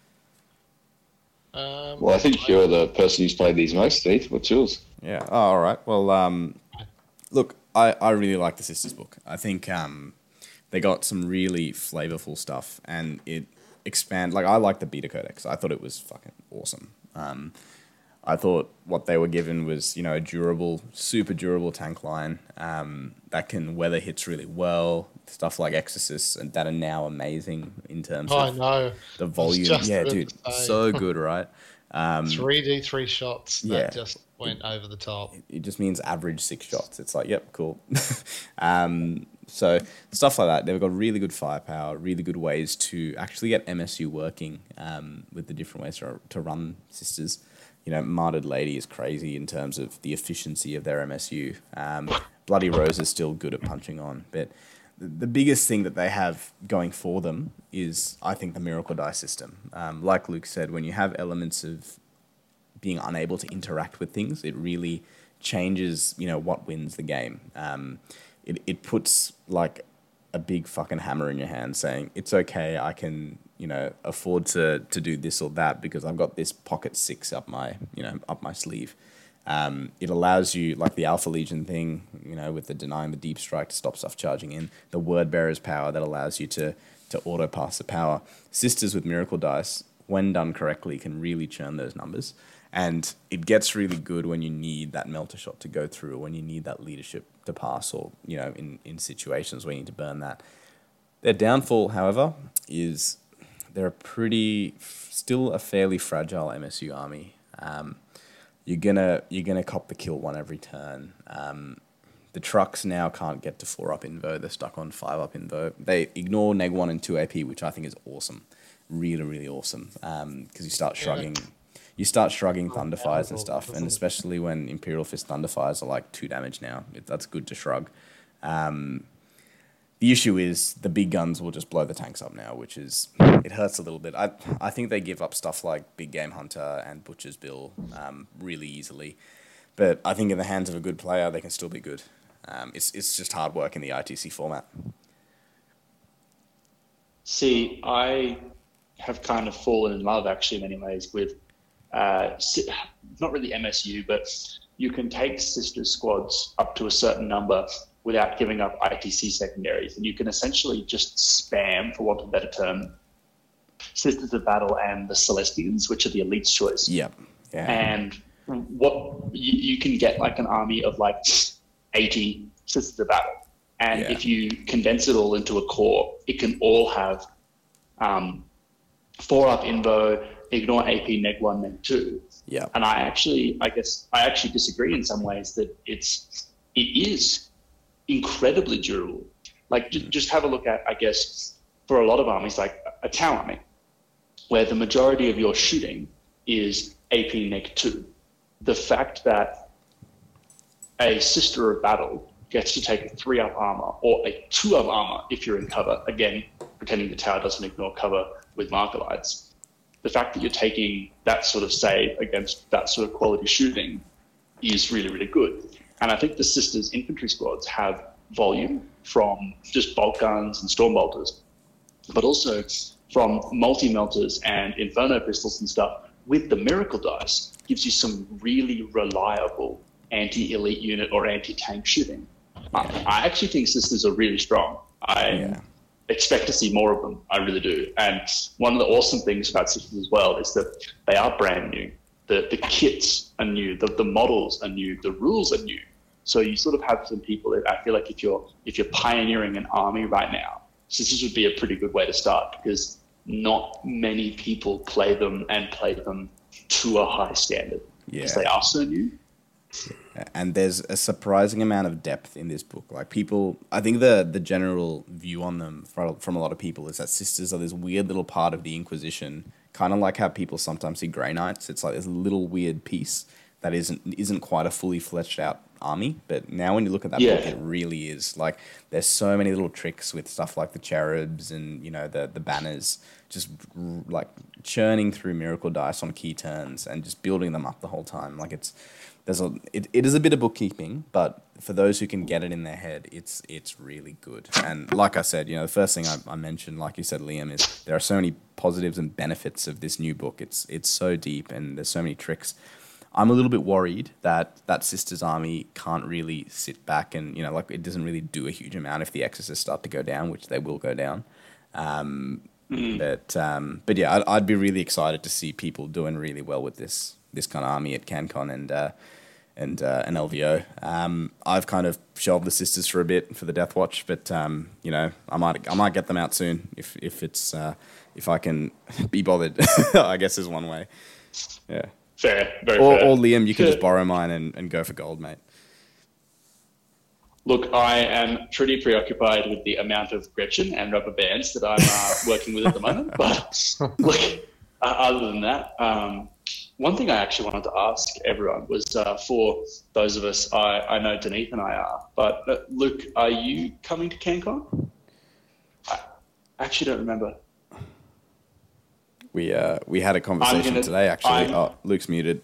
Well, I think you're the person who's played these most, Steve. What's yours? Yeah, oh, all right. Well, look, I really like the Sisters book. I think they got some really flavorful stuff, and it I like the Beta Codex. I thought it was fucking awesome. I thought what they were given was, you know, a durable, super durable tank line that can weather hits really well. Stuff like Exorcists and that are now amazing in terms of the volume. Yeah, dude, so good, right? 3d3 shots that yeah. just went over the top. It just means average 6 shots. It's like, yep, cool. So stuff like that. They've got really good firepower, really good ways to actually get MSU working with the different ways to run Sisters. You know, Martyred Lady is crazy in terms of the efficiency of their MSU. Bloody Rose is still good at punching on. But the biggest thing that they have going for them is, I think, the Miracle Die system. Like Luke said, when you have elements of being unable to interact with things, it really changes, you know, what wins the game. It puts, like, a big fucking hammer in your hand saying, it's okay, I can, you know, afford to do this or that because I've got this pocket 6 up my sleeve. It allows you, like the Alpha Legion thing, you know, with the denying the deep strike to stop stuff charging in, the Word Bearer's power that allows you to auto pass the power. Sisters with Miracle Dice, when done correctly, can really churn those numbers. And it gets really good when you need that melter shot to go through, or when you need that leadership to pass, or, you know, in situations where you need to burn that. Their downfall, however, is they're still a fairly fragile MSU army. You're gonna cop the kill one every turn. The trucks now can't get to 4-up invo. They're stuck on 5-up invo. They ignore neg 1 and 2 AP, which I think is awesome. Really, really awesome. Because you start shrugging Thunderfires and stuff, and especially when Imperial Fist Thunderfires are like 2 damage now. That's good to shrug. The issue is the big guns will just blow the tanks up now, which is, it hurts a little bit. I think they give up stuff like Big Game Hunter and Butcher's Bill really easily. But I think in the hands of a good player, they can still be good. It's just hard work in the ITC format. See, I have kind of fallen in love, actually, in many ways, with not really MSU, but you can take sister squads up to a certain number without giving up ITC secondaries. And you can essentially just spam, for want of a better term, Sisters of Battle and the Celestians, which are the elite's choice. Yep. Yeah. And what you can get like an army of like 80 Sisters of Battle. And if you condense it all into a core, it can all have 4-up invo, ignore AP neg 1, neg 2. Yeah. And I actually disagree in some ways that it is incredibly durable. Like just have a look at, I guess, for a lot of armies, like a Tau army, where the majority of your shooting is AP neg 2. The fact that a Sister of Battle gets to take a 3-up armor or a 2-up armor if you're in cover, again, pretending the tower doesn't ignore cover with marker lights. The fact that you're taking that sort of save against that sort of quality shooting is really, really good. And I think the Sisters infantry squads have volume from just bolt guns and storm bolters, but also from multi-melters and inferno pistols and stuff with the Miracle Dice gives you some really reliable anti-elite unit or anti-tank shooting. I actually think Sisters are really strong. expect to see more of them. I really do. And one of the awesome things about Sisters as well is that they are brand new. The kits are new, the models are new, the rules are new. So you sort of have some people that I feel like if you're pioneering an army right now, Sisters would be a pretty good way to start, because not many people play them to a high standard, because they are so new. And there's a surprising amount of depth in this book. Like, people, I think the general view on them from a lot of people is that Sisters are this weird little part of the Inquisition, kind of like how people sometimes see Grey Knights. It's like this little weird piece that isn't quite a fully fleshed out army. But now when you look at that book, it really is. Like, there's so many little tricks with stuff like the cherubs and, you know, the banners, just like churning through miracle dice on key turns and just building them up the whole time. Like, it is a bit of bookkeeping, but for those who can get it in their head, it's really good. And like I said, you know, the first thing I mentioned, like you said, Liam, is there are so many positives and benefits of this new book. It's so deep and there's so many tricks. I'm a little bit worried that Sisters army can't really sit back and, you know, like, it doesn't really do a huge amount if the Exorcists start to go down, which they will go down. But yeah, I'd be really excited to see people doing really well with this kind of army at CanCon and LVO. I've kind of shelved the Sisters for a bit for the Death Watch, but you know, I might get them out soon if I can be bothered. I guess is one way. Yeah. Fair, very fair. Fair. Or Liam, you can just borrow mine and go for gold, mate. Look, I am pretty preoccupied with the amount of Gretchen and rubber bands that I'm working with at the moment. But look, other than that, one thing I actually wanted to ask everyone was for those of us, I know Denise and I are, but Luke, are you coming to CanCon? I actually don't remember. We had a conversation today, actually. Luke's muted.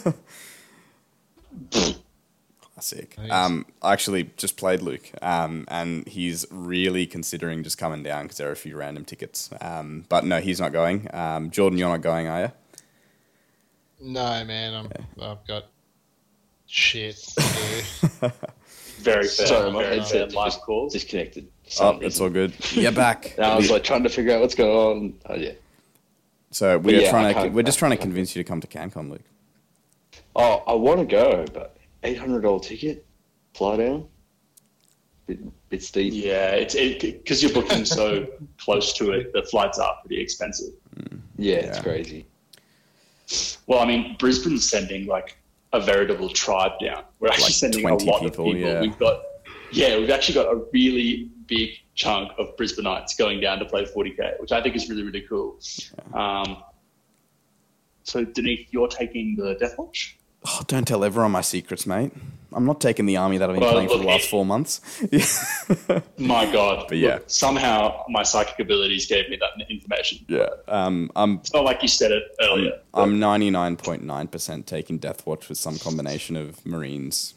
Classic. I actually just played Luke, and he's really considering just coming down because there are a few random tickets. But no, he's not going. Jordan, you're not going, are you? No, man. I've got shit to do. Very fair. Sorry, my very headset fair. Live calls. Disconnected. It's all good. You're back. I was like trying to figure out what's going on. Oh yeah. So we're just trying to convince you to come to CanCon, Luke. Oh, I want to go, but $800 ticket, fly down, bit steep. Yeah, because you're booking so close to it, the flights are pretty expensive. Yeah, it's crazy. Well, I mean, Brisbane's sending like a veritable tribe down. We're actually sending a lot of people. Yeah. We've actually got a really big chunk of Brisbaneites going down to play 40K, which I think is really, really cool. Yeah. So, Denise, you're taking the Death Watch? Oh, don't tell everyone my secrets, mate. I'm not taking the army that I've been playing for the last 4 months. My God. But yeah. Look, somehow my psychic abilities gave me that information. Yeah. It's not like you said it earlier. I'm 99.9% taking Death Watch with some combination of Marines.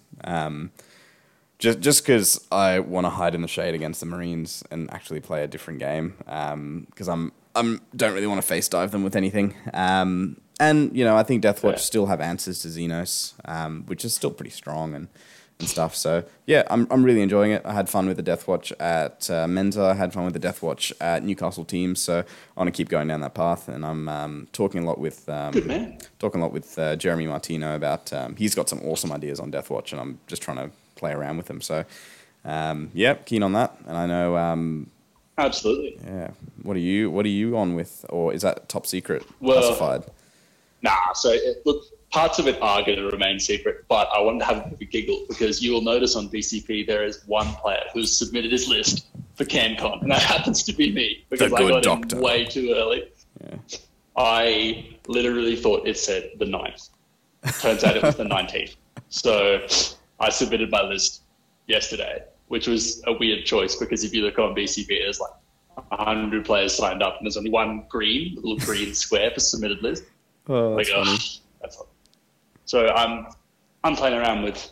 Just because I want to hide in the shade against the Marines and actually play a different game. Because I don't really want to face dive them with anything. And, you know, I think Death Watch still have answers to Xenos, which is still pretty strong and stuff. So, yeah, I'm really enjoying it. I had fun with the Death Watch at Mentor. I had fun with the Death Watch at Newcastle Teams. So I want to keep going down that path. And I'm talking a lot with Jeremy Martino about he's got some awesome ideas on Death Watch, and I'm just trying to play around with them. So, yeah, keen on that. And I know... Absolutely. Yeah. What are you on with? Or is that top secret classified? Nah, so look, parts of it are going to remain secret, but I wanted to have a bit of a giggle because you will notice on BCP there is one player who's submitted his list for CanCon, and that happens to be me because I got in way too early. Yeah. I literally thought it said the 9th. Turns out it was the 19th. So I submitted my list yesterday, which was a weird choice because if you look on BCP, there's like 100 players signed up and there's only one little green square for submitted list. Oh, that's funny. That's funny. So I'm playing around with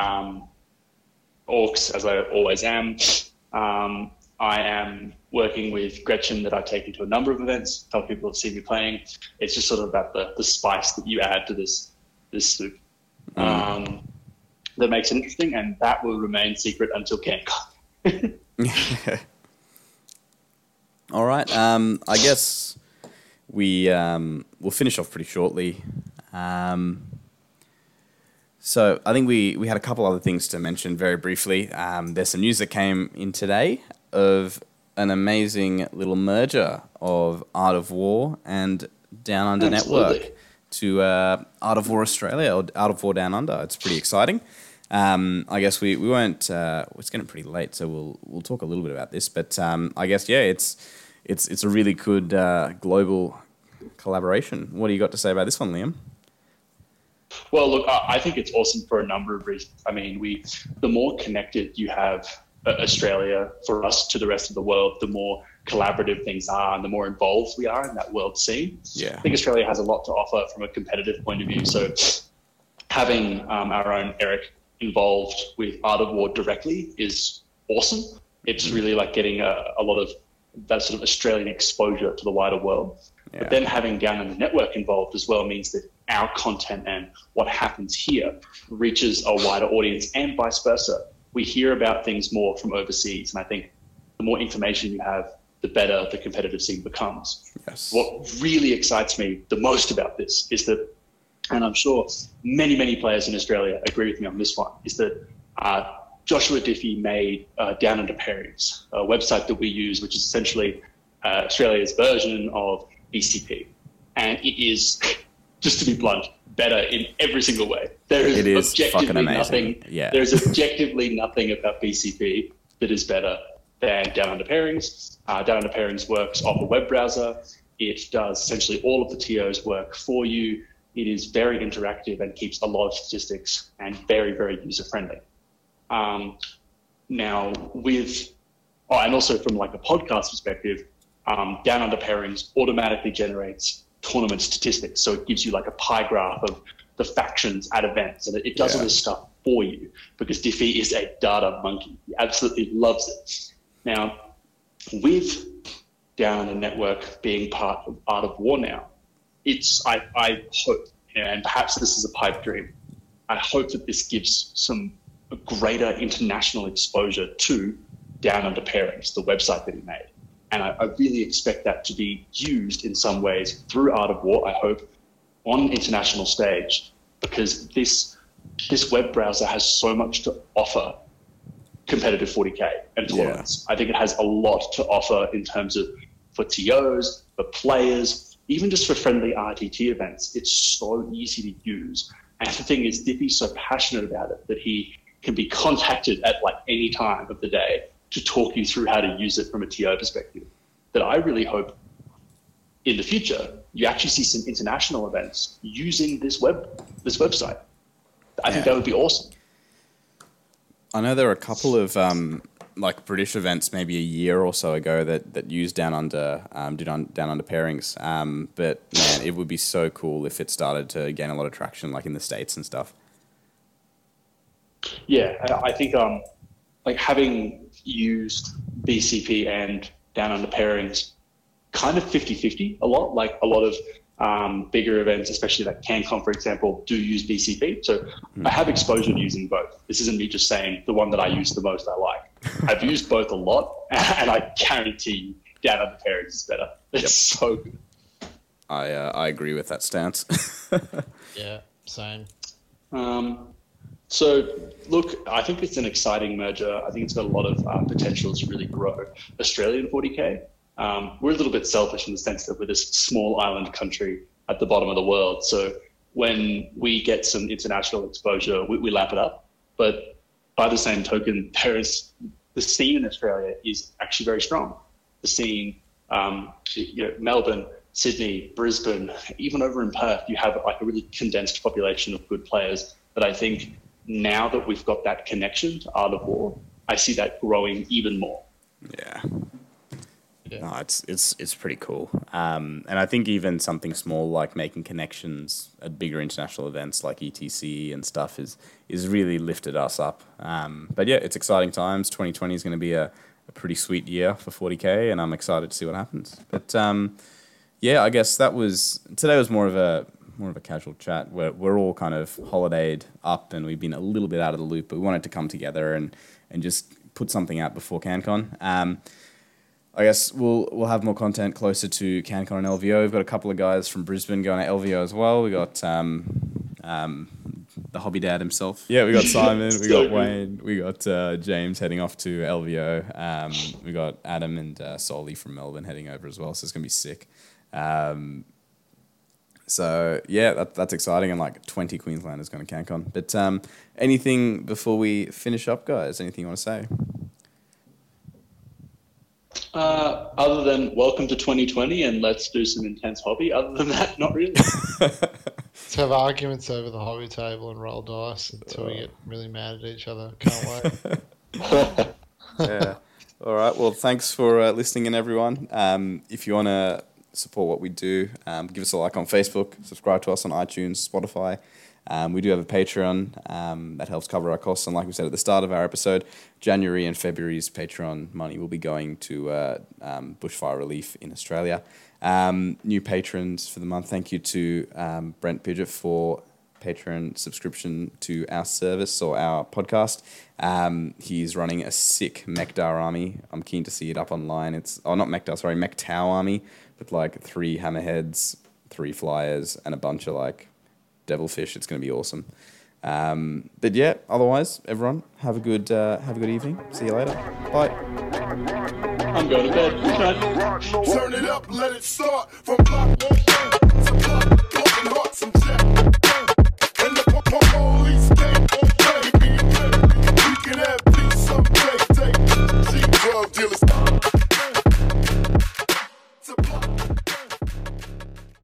orcs as I always am. I am working with Gretchen that I take into a number of events, tell people to see me playing. It's just sort of about the spice that you add to this soup that makes it interesting, and that will remain secret until CanCon. All right. I guess we'll finish off pretty shortly. So I think we had a couple other things to mention very briefly. There's some news that came in today of an amazing little merger of Art of War and Down Under Network to Art of War Australia or Art of War Down Under. It's pretty exciting. I guess we won't. It's getting pretty late, so we'll talk a little bit about this. But I guess it's a really good global collaboration. What do you got to say about this one, Liam? Well, look, I think it's awesome for a number of reasons. I mean, the more connected you have Australia for us to the rest of the world, the more collaborative things are and the more involved we are in that world scene. Yeah. I think Australia has a lot to offer from a competitive point of view. So having our own Eric involved with Art of War directly is awesome. It's really like getting a lot of that sort of Australian exposure to the wider world. Yeah. But then having Down Under Network involved as well means that our content and what happens here reaches a wider audience and vice versa. We hear about things more from overseas. And I think the more information you have, the better the competitive scene becomes. Yes. What really excites me the most about this is that, and I'm sure many, many players in Australia agree with me on this one, is that Joshua Diffie made Down Under Pairings, a website that we use, which is essentially Australia's version of BCP. And it is, just to be blunt, better in every single way. There is objectively nothing. Yeah. There is objectively nothing about BCP that is better than Down Under Pairings. Down Under Pairings works off a web browser. It does essentially all of the TO's work for you. It is very interactive and keeps a lot of statistics and very, very user friendly. Now and also from like a podcast perspective, Down Under Pairings automatically generates tournament statistics. So it gives you like a pie graph of the factions at events, and it does all this stuff for you because Diffie is a data monkey. He absolutely loves it. Now, with Down Under Network being part of Art of War now, I hope, and perhaps this is a pipe dream, I hope that this gives some greater international exposure to Down Under Pairings, the website that he made. And I really expect that to be used in some ways through Art of War, I hope, on international stage, because this web browser has so much to offer competitive 40K and tournaments. Yeah. I think it has a lot to offer in terms of for TOs, for players, even just for friendly RTT events. It's so easy to use. And the thing is, Diffie's so passionate about it that he can be contacted at like any time of the day to talk you through how to use it from a TO perspective. That I really hope in the future you actually see some international events using this website. I think that would be awesome. I know there are a couple of like British events maybe a year or so ago that used Down Under Pairings. But man, it would be so cool if it started to gain a lot of traction, like in the States and stuff. Yeah, I think like having used BCP and Down Under Pairings kind of 50-50 a lot, like a lot of bigger events, especially like CanCon, for example, do use BCP. So I have exposure to using both. This isn't me just saying the one that I use the most I like. I've used both a lot, and I guarantee you Down Under Pairings is better. It's so good. I agree with that stance. Yeah, same. So, look, I think it's an exciting merger. I think it's got a lot of potential to really grow Australian 40K. We're a little bit selfish in the sense that we're this small island country at the bottom of the world. So when we get some international exposure, we lap it up. But by the same token, the scene in Australia is actually very strong. The scene, Melbourne, Sydney, Brisbane, even over in Perth, you have like a really condensed population of good players that I think now that we've got that connection to Art of War, I see that growing even more. Yeah. No, it's pretty cool. And I think even something small like making connections at bigger international events like ETC and stuff is really lifted us up. But yeah, it's exciting times. 2020 is going to be a pretty sweet year for 40K, and I'm excited to see what happens. But yeah, I guess today was more of a casual chat where we're all kind of holidayed up and we've been a little bit out of the loop, but we wanted to come together and just put something out before CanCon. I guess we'll have more content closer to CanCon and LVO. We've got a couple of guys from Brisbane going to LVO as well. We got the hobby dad himself. Yeah, we got Simon, we got Wayne, we got James heading off to LVO. We got Adam and Solly from Melbourne heading over as well. So it's gonna be sick. So yeah, that's exciting, and like 20 Queenslanders going to CanCon. But anything before we finish up, guys? Anything you want to say? Other than welcome to 2020 and let's do some intense hobby. Other than that, not really. Let's have arguments over the hobby table and roll dice until we get really mad at each other. Can't wait. Yeah. All right. Well, thanks for listening in, everyone. If you want to support what we do, give us a like on Facebook, subscribe to us on iTunes, Spotify. We do have a Patreon that helps cover our costs, and like we said at the start of our episode, January and February's Patreon money will be going to bushfire relief in Australia. New patrons for the month, thank you to Brent Pidgett for Patreon subscription to our service or our podcast. He's running a sick Mekdar army. I'm keen to see it up online. Not Mekdar, sorry, Mektow army with like 3 hammerheads, 3 flyers, and a bunch of like devilfish. It's going to be awesome. But yeah, otherwise, everyone, have a good evening. See you later. Bye. I'm going to bed. Good night. Turn it up, let it start from block 1.